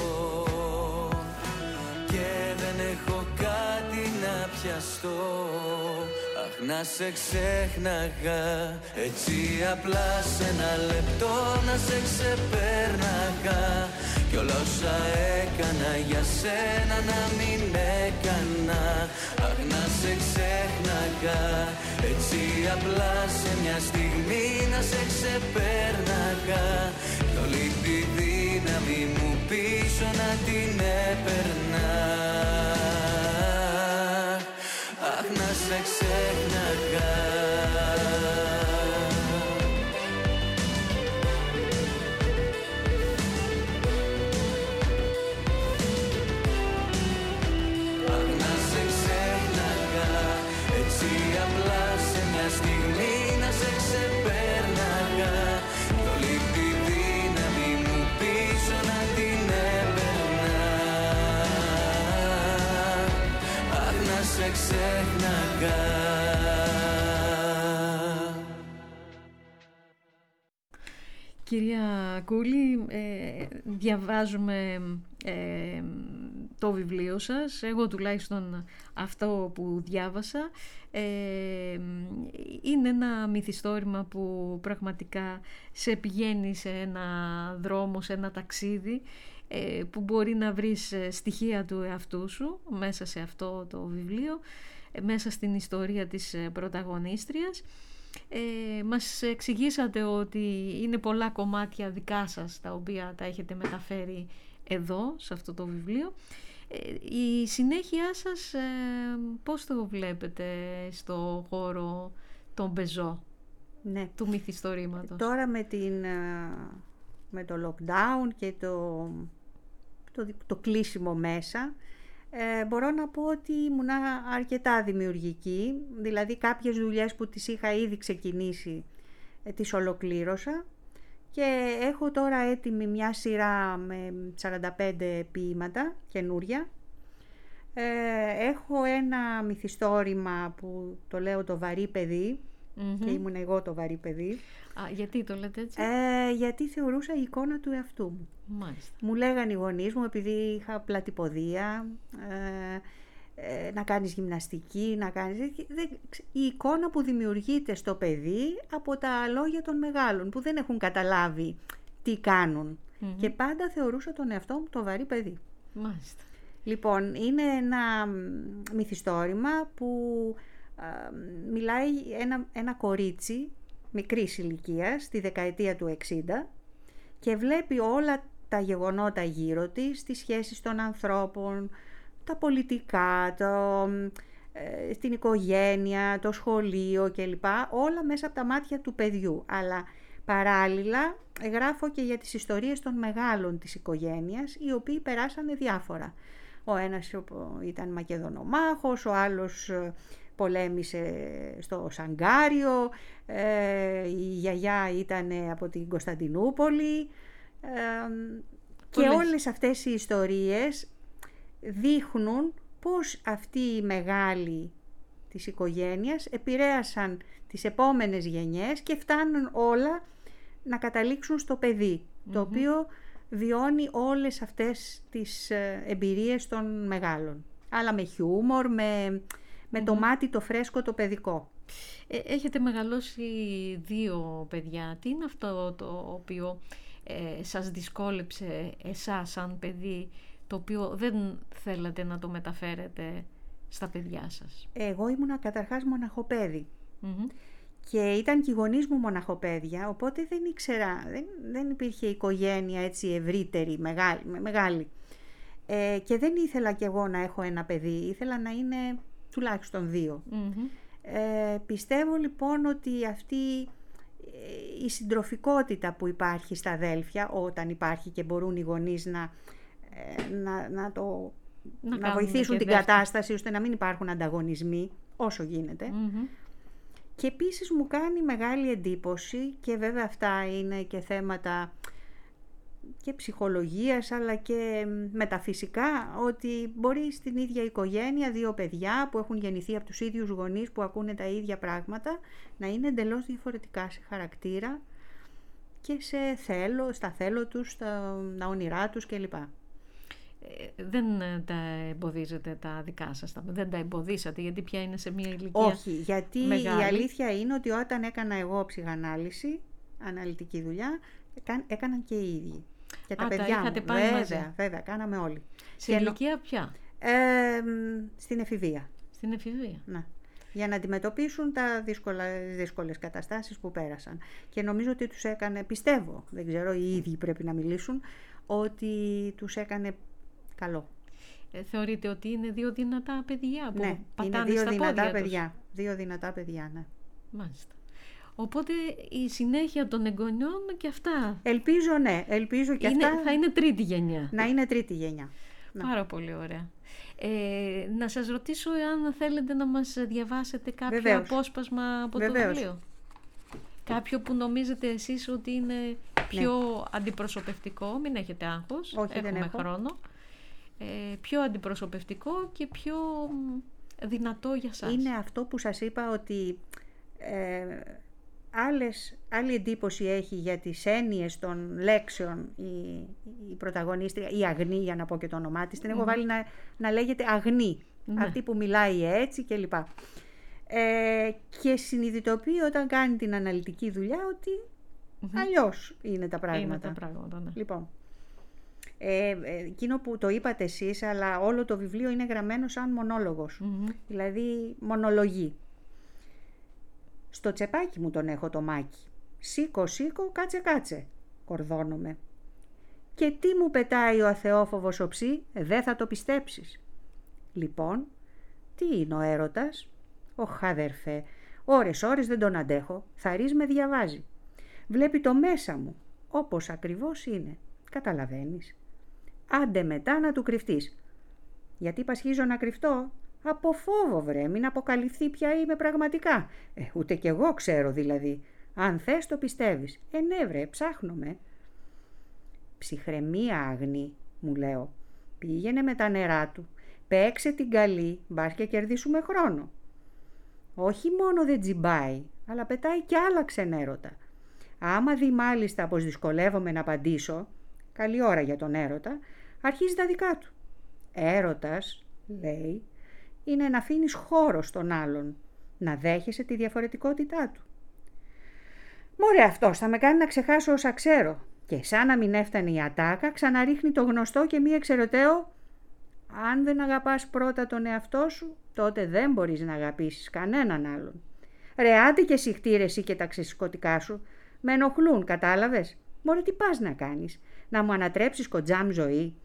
και δεν έχω κάτι να πιαστώ. Αχ, να σε ξέχναγα έτσι απλά σε ένα λεπτό, να σε ξεπέρναγα κι όλα όσα έκανα για σένα να μην έκανα. Αχ, να σε ξέχναγα, έτσι απλά σε μια στιγμή να σε ξεπέρναγα, κι όλη τη δύναμη μου πίσω να την έπαιρνα. Αχ, να σε ξέχναγα. Κυρία Κούλη, ε, διαβάζουμε ε, το βιβλίο σας. Εγώ τουλάχιστον αυτό που διάβασα ε, είναι ένα μυθιστόρημα που πραγματικά σε πηγαίνει σε ένα δρόμο, σε ένα ταξίδι, ε, που μπορεί να βρεις στοιχεία του εαυτού σου μέσα σε αυτό το βιβλίο, ε, μέσα στην ιστορία της πρωταγωνίστριας. Ε, μας εξηγήσατε ότι είναι πολλά κομμάτια δικά σας τα οποία τα έχετε μεταφέρει εδώ σε αυτό το βιβλίο. ε, η συνέχεια σας ε, πώς το βλέπετε στο χώρο των Μπεζό, ναι, του μυθιστορήματος? Τώρα με, την, με το lockdown και το, το, το κλείσιμο μέσα, Ε, μπορώ να πω ότι ήμουν αρκετά δημιουργική, δηλαδή κάποιες δουλειές που τις είχα ήδη ξεκινήσει ε, τις ολοκλήρωσα και έχω τώρα έτοιμη μια σειρά με σαράντα πέντε ποίηματα καινούρια. Ε, έχω ένα μυθιστόρημα που το λέω το βαρύ παιδί, mm-hmm. και ήμουν εγώ το βαρύ παιδί. Α, γιατί το λέτε έτσι? Ε, γιατί θεωρούσα η εικόνα του εαυτού μου. Μάλιστα. Μου λέγανε οι γονείς μου, επειδή είχα πλατυποδία, ε, ε, να κάνεις γυμναστική, να κάνεις... η εικόνα που δημιουργείται στο παιδί από τα λόγια των μεγάλων που δεν έχουν καταλάβει τι κάνουν. Mm-hmm. Και πάντα θεωρούσα τον εαυτό μου το βαρύ παιδί. Μάλιστα. Λοιπόν, είναι ένα μυθιστόρημα που ε, μιλάει ένα, ένα κορίτσι μικρής ηλικίας, στη δεκαετία του εξήντα, και βλέπει όλα τα γεγονότα γύρω της, τις σχέσεις των ανθρώπων, τα πολιτικά, το, ε, την οικογένεια, το σχολείο κλπ. Όλα μέσα από τα μάτια του παιδιού. Αλλά παράλληλα γράφω και για τις ιστορίες των μεγάλων της οικογένειας, οι οποίοι περάσανε διάφορα. Ο ένας ήταν Μακεδονομάχος, ο άλλος πολέμησε στο Σαγκάριο, ε, η γιαγιά ήταν από την Κωνσταντινούπολη, ε, και όλες αυτές οι ιστορίες δείχνουν πώς αυτοί οι μεγάλοι της οικογένειας επηρέασαν τις επόμενες γενιές και φτάνουν όλα να καταλήξουν στο παιδί, mm-hmm. το οποίο βιώνει όλες αυτές τις εμπειρίες των μεγάλων. Αλλά με χιούμορ, με... με το μάτι το φρέσκο το παιδικό. Έχετε μεγαλώσει δύο παιδιά. Τι είναι αυτό το οποίο ε, σας δυσκόλεψε εσάς σαν παιδί, το οποίο δεν θέλατε να το μεταφέρετε στα παιδιά σας? Εγώ ήμουνα καταρχάς μοναχοπέδι. Mm-hmm. Και ήταν και οι γονείς μου μοναχοπέδια, οπότε δεν ήξερα, δεν, δεν υπήρχε οικογένεια έτσι ευρύτερη, μεγάλη. μεγάλη. Ε, και δεν ήθελα κι εγώ να έχω ένα παιδί, ήθελα να είναι τουλάχιστον δύο. Mm-hmm. Ε, πιστεύω λοιπόν ότι αυτή η συντροφικότητα που υπάρχει στα αδέλφια, όταν υπάρχει και μπορούν οι γονείς να, να, να, το, να, να βοηθήσουν την δεύτερη κατάσταση, ώστε να μην υπάρχουν ανταγωνισμοί όσο γίνεται. Mm-hmm. Και επίσης μου κάνει μεγάλη εντύπωση, και βέβαια αυτά είναι και θέματα και ψυχολογίας αλλά και μεταφυσικά, ότι μπορεί στην ίδια οικογένεια δύο παιδιά που έχουν γεννηθεί από τους ίδιους γονείς, που ακούνε τα ίδια πράγματα, να είναι εντελώς διαφορετικά σε χαρακτήρα και σε θέλω, στα θέλω τους, στα όνειρά τους κλπ. Δεν τα εμποδίζετε τα δικά σας, δεν τα εμποδίσατε, γιατί πια είναι σε μια ηλικία Όχι, γιατί μεγάλη. Η αλήθεια είναι ότι όταν έκανα εγώ ψυχανάλυση, αναλυτική δουλειά, έκαναν και οι ίδιοι. Και τα Α, παιδιά τα είχατε μου, πάει βέβαια, μαζί. βέβαια, κάναμε όλοι. Σε και ηλικία ποια? Ε, στην εφηβεία. Στην εφηβεία. Ναι. Για να αντιμετωπίσουν τα δύσκολα, δύσκολες καταστάσεις που πέρασαν. Και νομίζω ότι τους έκανε, πιστεύω, δεν ξέρω, οι ίδιοι πρέπει να μιλήσουν, ότι τους έκανε καλό. Ε, θεωρείτε ότι είναι δύο δυνατά παιδιά που Ναι, πατάνε είναι δύο στα δυνατά πόδια παιδιά. τους. Δύο δυνατά παιδιά, ναι. Μάλιστα. Οπότε η συνέχεια των εγγονιών και αυτά. Ελπίζω, ναι, ελπίζω και είναι, αυτά θα είναι τρίτη γενιά. να είναι τρίτη γενιά. Πάρα πολύ ωραία. Ε, να σας ρωτήσω αν θέλετε να μας διαβάσετε κάποιο Βεβαίως. απόσπασμα από Βεβαίως. το βιβλίο. Κάποιο που νομίζετε εσείς ότι είναι πιο ναι. αντιπροσωπευτικό, μην έχετε άγχος, Όχι, έχουμε δεν έχω. χρόνο. Ε, πιο αντιπροσωπευτικό και πιο δυνατό για σας. Είναι αυτό που σας είπα ότι ε, άλλες, άλλη εντύπωση έχει για τις έννοιες των λέξεων η, η πρωταγωνίστρια, η Αγνή, για να πω και το όνομά της, την έχω βάλει να, να λέγεται Αγνή, Ναι. αυτή που μιλάει έτσι κλπ. Ε, και συνειδητοποιεί όταν κάνει την αναλυτική δουλειά ότι αλλιώς είναι τα πράγματα. Είναι τα πράγματα, ναι. Λοιπόν, ε, ε, εκείνο που το είπατε εσείς, αλλά όλο το βιβλίο είναι γραμμένο σαν μονόλογος, δηλαδή μονολογή. Στο τσεπάκι μου τον έχω το μάκι. Σήκω, σήκω, κάτσε, κάτσε, κορδώνομαι. Και τι μου πετάει ο αθεόφοβος οψί, δεν θα το πιστέψεις. Λοιπόν, τι είναι ο έρωτας? Ωχ, αδερφέ, ώρες ώρες δεν τον αντέχω, θαρής με διαβάζει. Βλέπει το μέσα μου, όπως ακριβώς είναι. Καταλαβαίνεις? Άντε μετά να του κρυφτείς. Γιατί πασχίζω να κρυφτώ? Από φόβο βρε, μην αποκαλυφθεί ποια είμαι πραγματικά. Ε, ούτε κι εγώ ξέρω δηλαδή. Αν θες το πιστεύεις. Ε, ναι βρε, ψάχνομαι. Ψυχραιμία, Αγνή, μου λέω. Πήγαινε με τα νερά του. Παίξε την καλή, μπας και κερδίσουμε χρόνο. Όχι μόνο δεν τζιμπάει, αλλά πετάει κι άλλα ξενέρωτα. Άμα δει μάλιστα πως δυσκολεύομαι να απαντήσω, καλή ώρα για τον έρωτα, αρχίζει τα δικά του. Έρωτας, λέει, είναι να αφήνεις χώρο στον άλλον, να δέχεσαι τη διαφορετικότητά του. Μωρέ, αυτός θα με κάνει να ξεχάσω όσα ξέρω. Και σαν να μην έφτανε η ατάκα, ξαναρίχνει το γνωστό και μη εξαιρεταίο. Αν δεν αγαπάς πρώτα τον εαυτό σου, τότε δεν μπορείς να αγαπήσεις κανέναν άλλον. Ρε, άντε και συχτήρε εσύ και τα ξεσηκωτικά σου. Με ενοχλούν, κατάλαβες? Μωρέ, τι πας να κάνεις? Να μου ανατρέψεις κοντζάμ ζωή?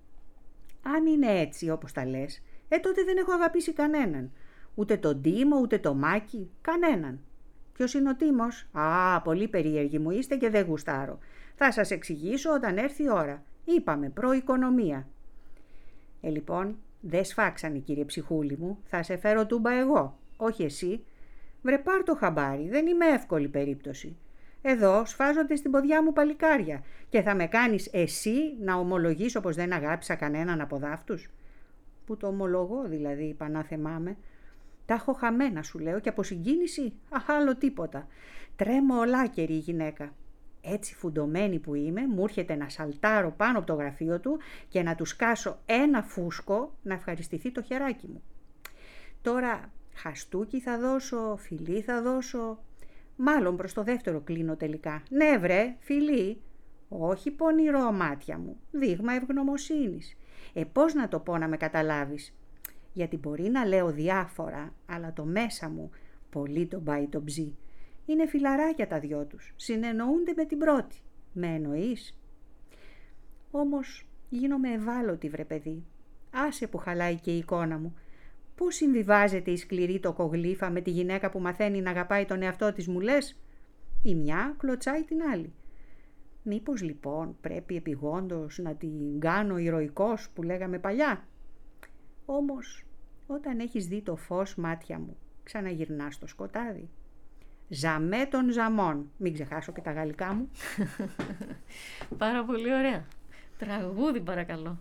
Αν είναι έτσι όπως τα λες, ε τότε δεν έχω αγαπήσει κανέναν. Ούτε τον Τίμο, ούτε το Μάκη, κανέναν. Ποιος είναι ο Τίμος? Α, πολύ περίεργοι μου είστε και δεν γουστάρω. Θα σας εξηγήσω όταν έρθει η ώρα. Είπαμε, προοικονομία. Ε, λοιπόν, δεν σφάξανε, κύριε ψυχούλη μου. Θα σε φέρω τούμπα εγώ, όχι εσύ. Βρε, πάρ' το χαμπάρι, δεν είμαι εύκολη περίπτωση. Εδώ σφάζονται στην ποδιά μου παλικάρια και θα με κάνεις εσύ να ομολογήσω πως δεν αγάπησα κανέναν από δάφτους. Που το ομολογώ δηλαδή, πανάθεμά με. Τα έχω χαμένα σου λέω και από συγκίνηση, αχ, άλλο τίποτα. Τρέμω ολάκερη η γυναίκα. Έτσι φουντωμένη που είμαι, μου έρχεται να σαλτάρω πάνω από το γραφείο του και να του σκάσω ένα φούσκο να ευχαριστηθεί το χεράκι μου. Τώρα χαστούκι θα δώσω, φιλί θα δώσω. Μάλλον προς το δεύτερο κλείνω τελικά. Ναι βρε, φιλί. Όχι πονηρό μάτια μου, δείγμα ευγνωμοσύνης. Ε, πώς να το πω να με καταλάβεις? Γιατί μπορεί να λέω διάφορα, αλλά το μέσα μου πολύ τον πάει το ψι. Είναι φιλαράκια τα δυο τους, συνεννοούνται με την πρώτη. Με εννοείς? Όμως γίνομαι ευάλωτη βρε παιδί. Άσε που χαλάει και η εικόνα μου. Πώς συμβιβάζεται η σκληρή τοκογλύφα με τη γυναίκα που μαθαίνει να αγαπάει τον εαυτό της, μου λες? Η μια κλωτσάει την άλλη. Μήπως λοιπόν πρέπει επιγόντως να την κάνω ηρωικός που λέγαμε παλιά? Όμως όταν έχεις δει το φως μάτια μου, ξαναγυρνάς στο σκοτάδι. Ζαμέ των ζαμών. Μην ξεχάσω και τα γαλλικά μου. Πάρα πολύ ωραία. Τραγούδι παρακαλώ.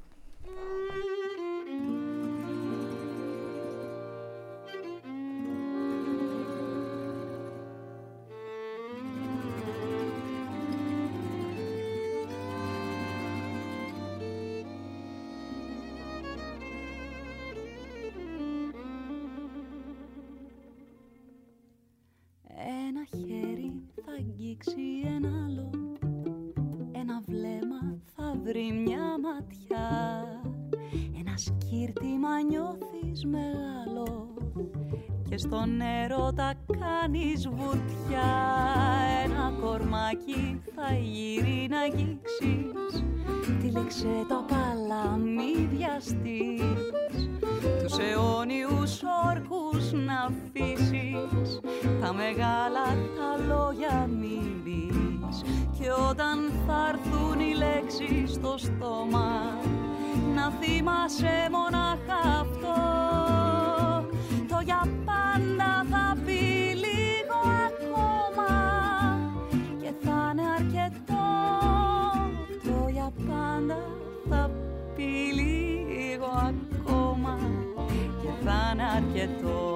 Ένα χέρι θα αγγίξει ένα άλλο, ένα βλέμμα θα βρει μια ματιά, ένα σκύρτημα νιώθεις μεγάλο, και στον έρωτα κάνεις βουτιά. Ένα κορμάκι θα γύρει να αγγίξεις, τύλιξε το παλάμι βιαστείς, τους αιώνιους όρκους να αφήσεις, τα μεγάλα τα λόγια μην πεις, και όταν θα έρθουν οι λέξεις στο στόμα να θυμάσαι μονάχα αυτό. Το για πάντα θα πει λίγο ακόμα και θα είναι αρκετό. Το για πάντα θα πει λίγο ακόμα και θα είναι αρκετό.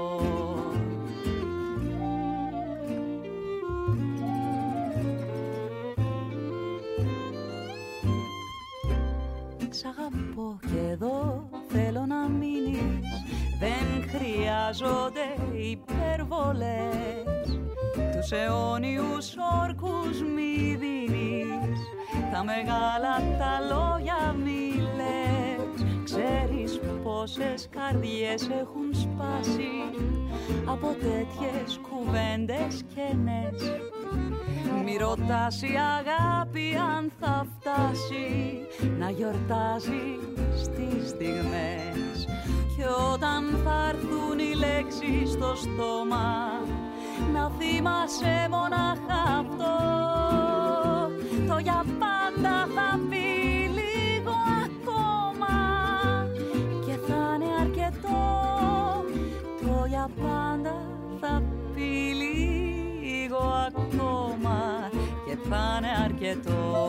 Σ' αγαπώ και εδώ θέλω να μείνεις, δεν χρειάζονται υπερβολές, τους αιώνιους όρκους μη δίνεις, τα μεγάλα τα λόγια μη λες. Ξέρεις πόσες καρδιές έχουν σπάσει από τέτοιες κουβέντες κενές. Μη ρωτάς η αγάπη αν θα φτάσει να γιορτάζει στις στιγμές, και όταν θα έρθουν οι λέξεις στο στόμα να θυμάσαι μονάχα αυτό. Το για πάντα θα πει λίγο ακόμα και θα είναι αρκετό. Το για πάντα θα πει λίγο ακόμα και θα είναι αρκετό.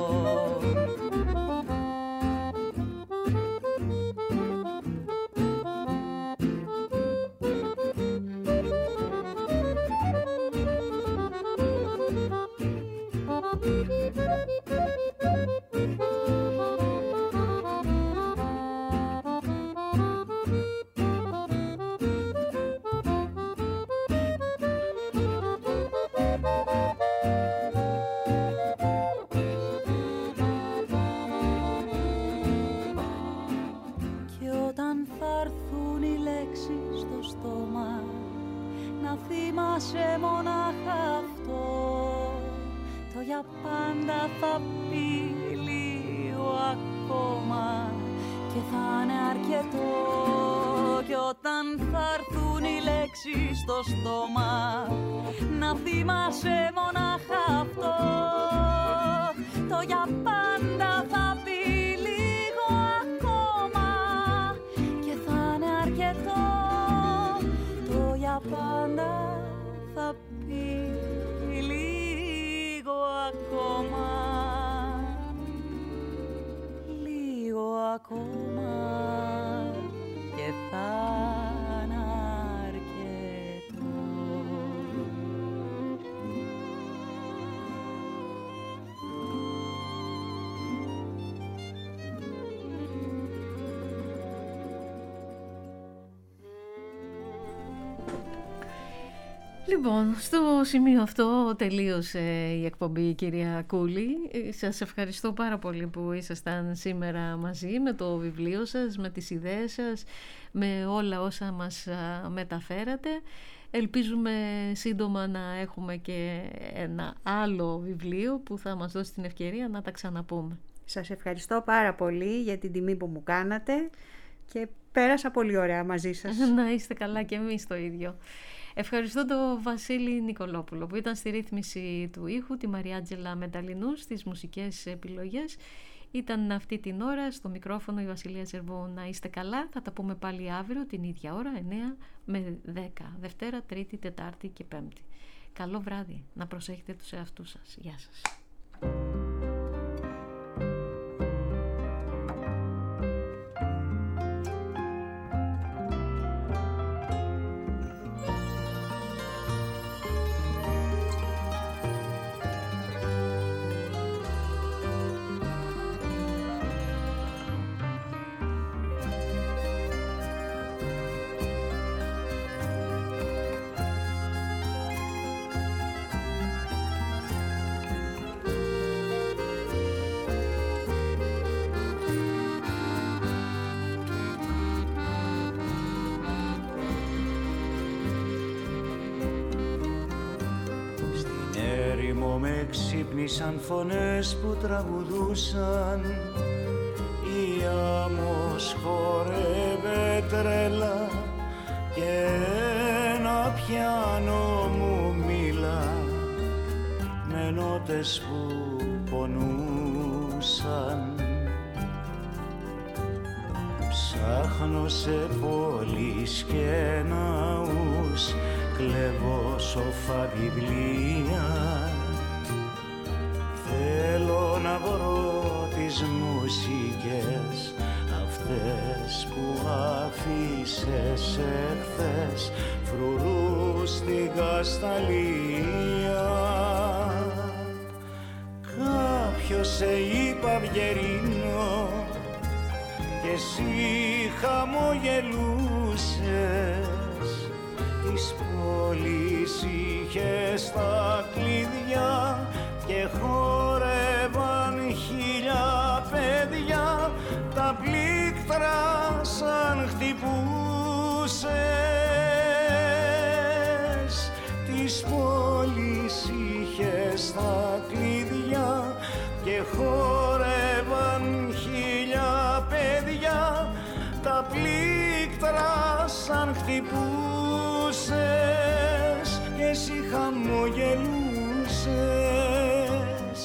Θυμάσαι μονάχα αυτό. Το για πάντα θα πει λίγο ακόμα και θα είναι αρκετό. Και όταν θα έρθουν οι λέξεις στο στόμα να θυμάσαι μονάχα αυτό. Το για πάντα θα πει λίγο ακόμα και θα είναι αρκετό. Το για πάντα θα πει λίγο ακόμα, λίγο ακόμα και θα είναι αρκετό. Λοιπόν, στο σημείο αυτό τελείωσε η εκπομπή, κυρία Κούλη. Σας ευχαριστώ πάρα πολύ που ήσασταν σήμερα μαζί με το βιβλίο σας, με τις ιδέες σας, με όλα όσα μας μεταφέρατε. Ελπίζουμε σύντομα να έχουμε και ένα άλλο βιβλίο που θα μας δώσει την ευκαιρία να τα ξαναπούμε. Σας ευχαριστώ πάρα πολύ για την τιμή που μου κάνατε και πέρασα πολύ ωραία μαζί σας. Να είστε καλά και εμείς το ίδιο. Ευχαριστώ τον Βασίλη Νικολόπουλο που ήταν στη ρύθμιση του ήχου, τη Μαριάτζελα Μεταλλινού στις μουσικές επιλογές. Ήταν αυτή την ώρα στο μικρόφωνο η Βασιλεία Ζερβού. Να είστε καλά, θα τα πούμε πάλι αύριο την ίδια ώρα, εννιά με δέκα, Δευτέρα, Τρίτη, Τετάρτη και Πέμπτη. Καλό βράδυ, να προσέχετε τους εαυτούς σας. Γεια σας. ξύπνησαν φωνές που τραγουδούσαν, η άμμος χόρευε τρέλα και ένα πιάνο μου μίλα με νότες που πονούσαν. Ψάχνω σε πόλεις και ναούς, κλέβω σοφά βιβλία, θέλω να βρω τις μουσικές αυτές που αφήσες εχθές φρουρού στην Κασταλία. Κάποιος σε είπα Αυγερίνο και εσύ χαμογελούσες, της πόλης είχες τα κλειδιά και χόρευαν χίλια παιδιά, τα πλήκτρα σαν χτυπούσες. Της πόλης είχες τα κλειδιά και χόρευαν χίλια παιδιά, τα πλήκτρα σαν χτυπούσες και εσύ χαμογελούσες.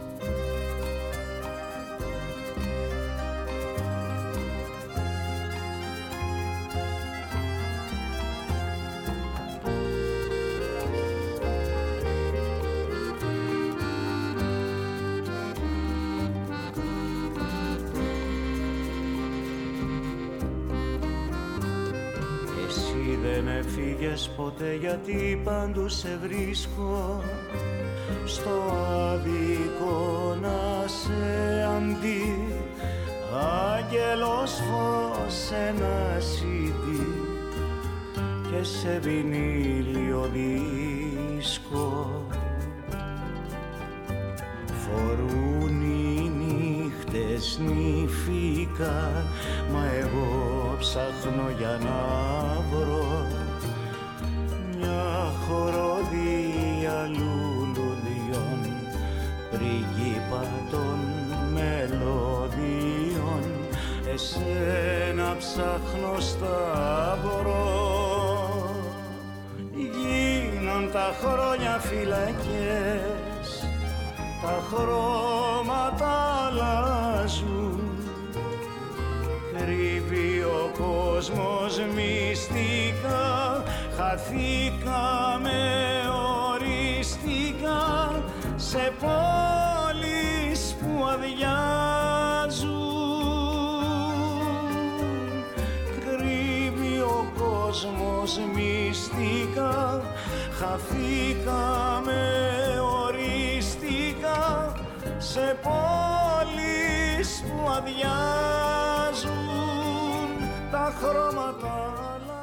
Δεν έφυγες ποτέ γιατί παντού σε βρίσκω, στο άδικο να σε αντί, άγγελος φως ένα σι ντι και σε βινίλιο δίσκο. Φορούν οι νύχτες νηφικά, μα εγώ ψάχνω για να βρω μια χοροδία λουλουδιών, πριγκίπα των μελωδιών. Εσένα ψάχνω σταυρό. Γίναν τα χρόνια φυλακές, τα χρώματα αλλάζουν, κρύβει ο κόσμος μυστικά, χαθήκαμε οριστικά σε πόλεις που αδειάζουν. Κρύβει ο κόσμος μυστικά, χαθήκαμε οριστικά σε πόλεις που αδειάζουν, τα χρώματα.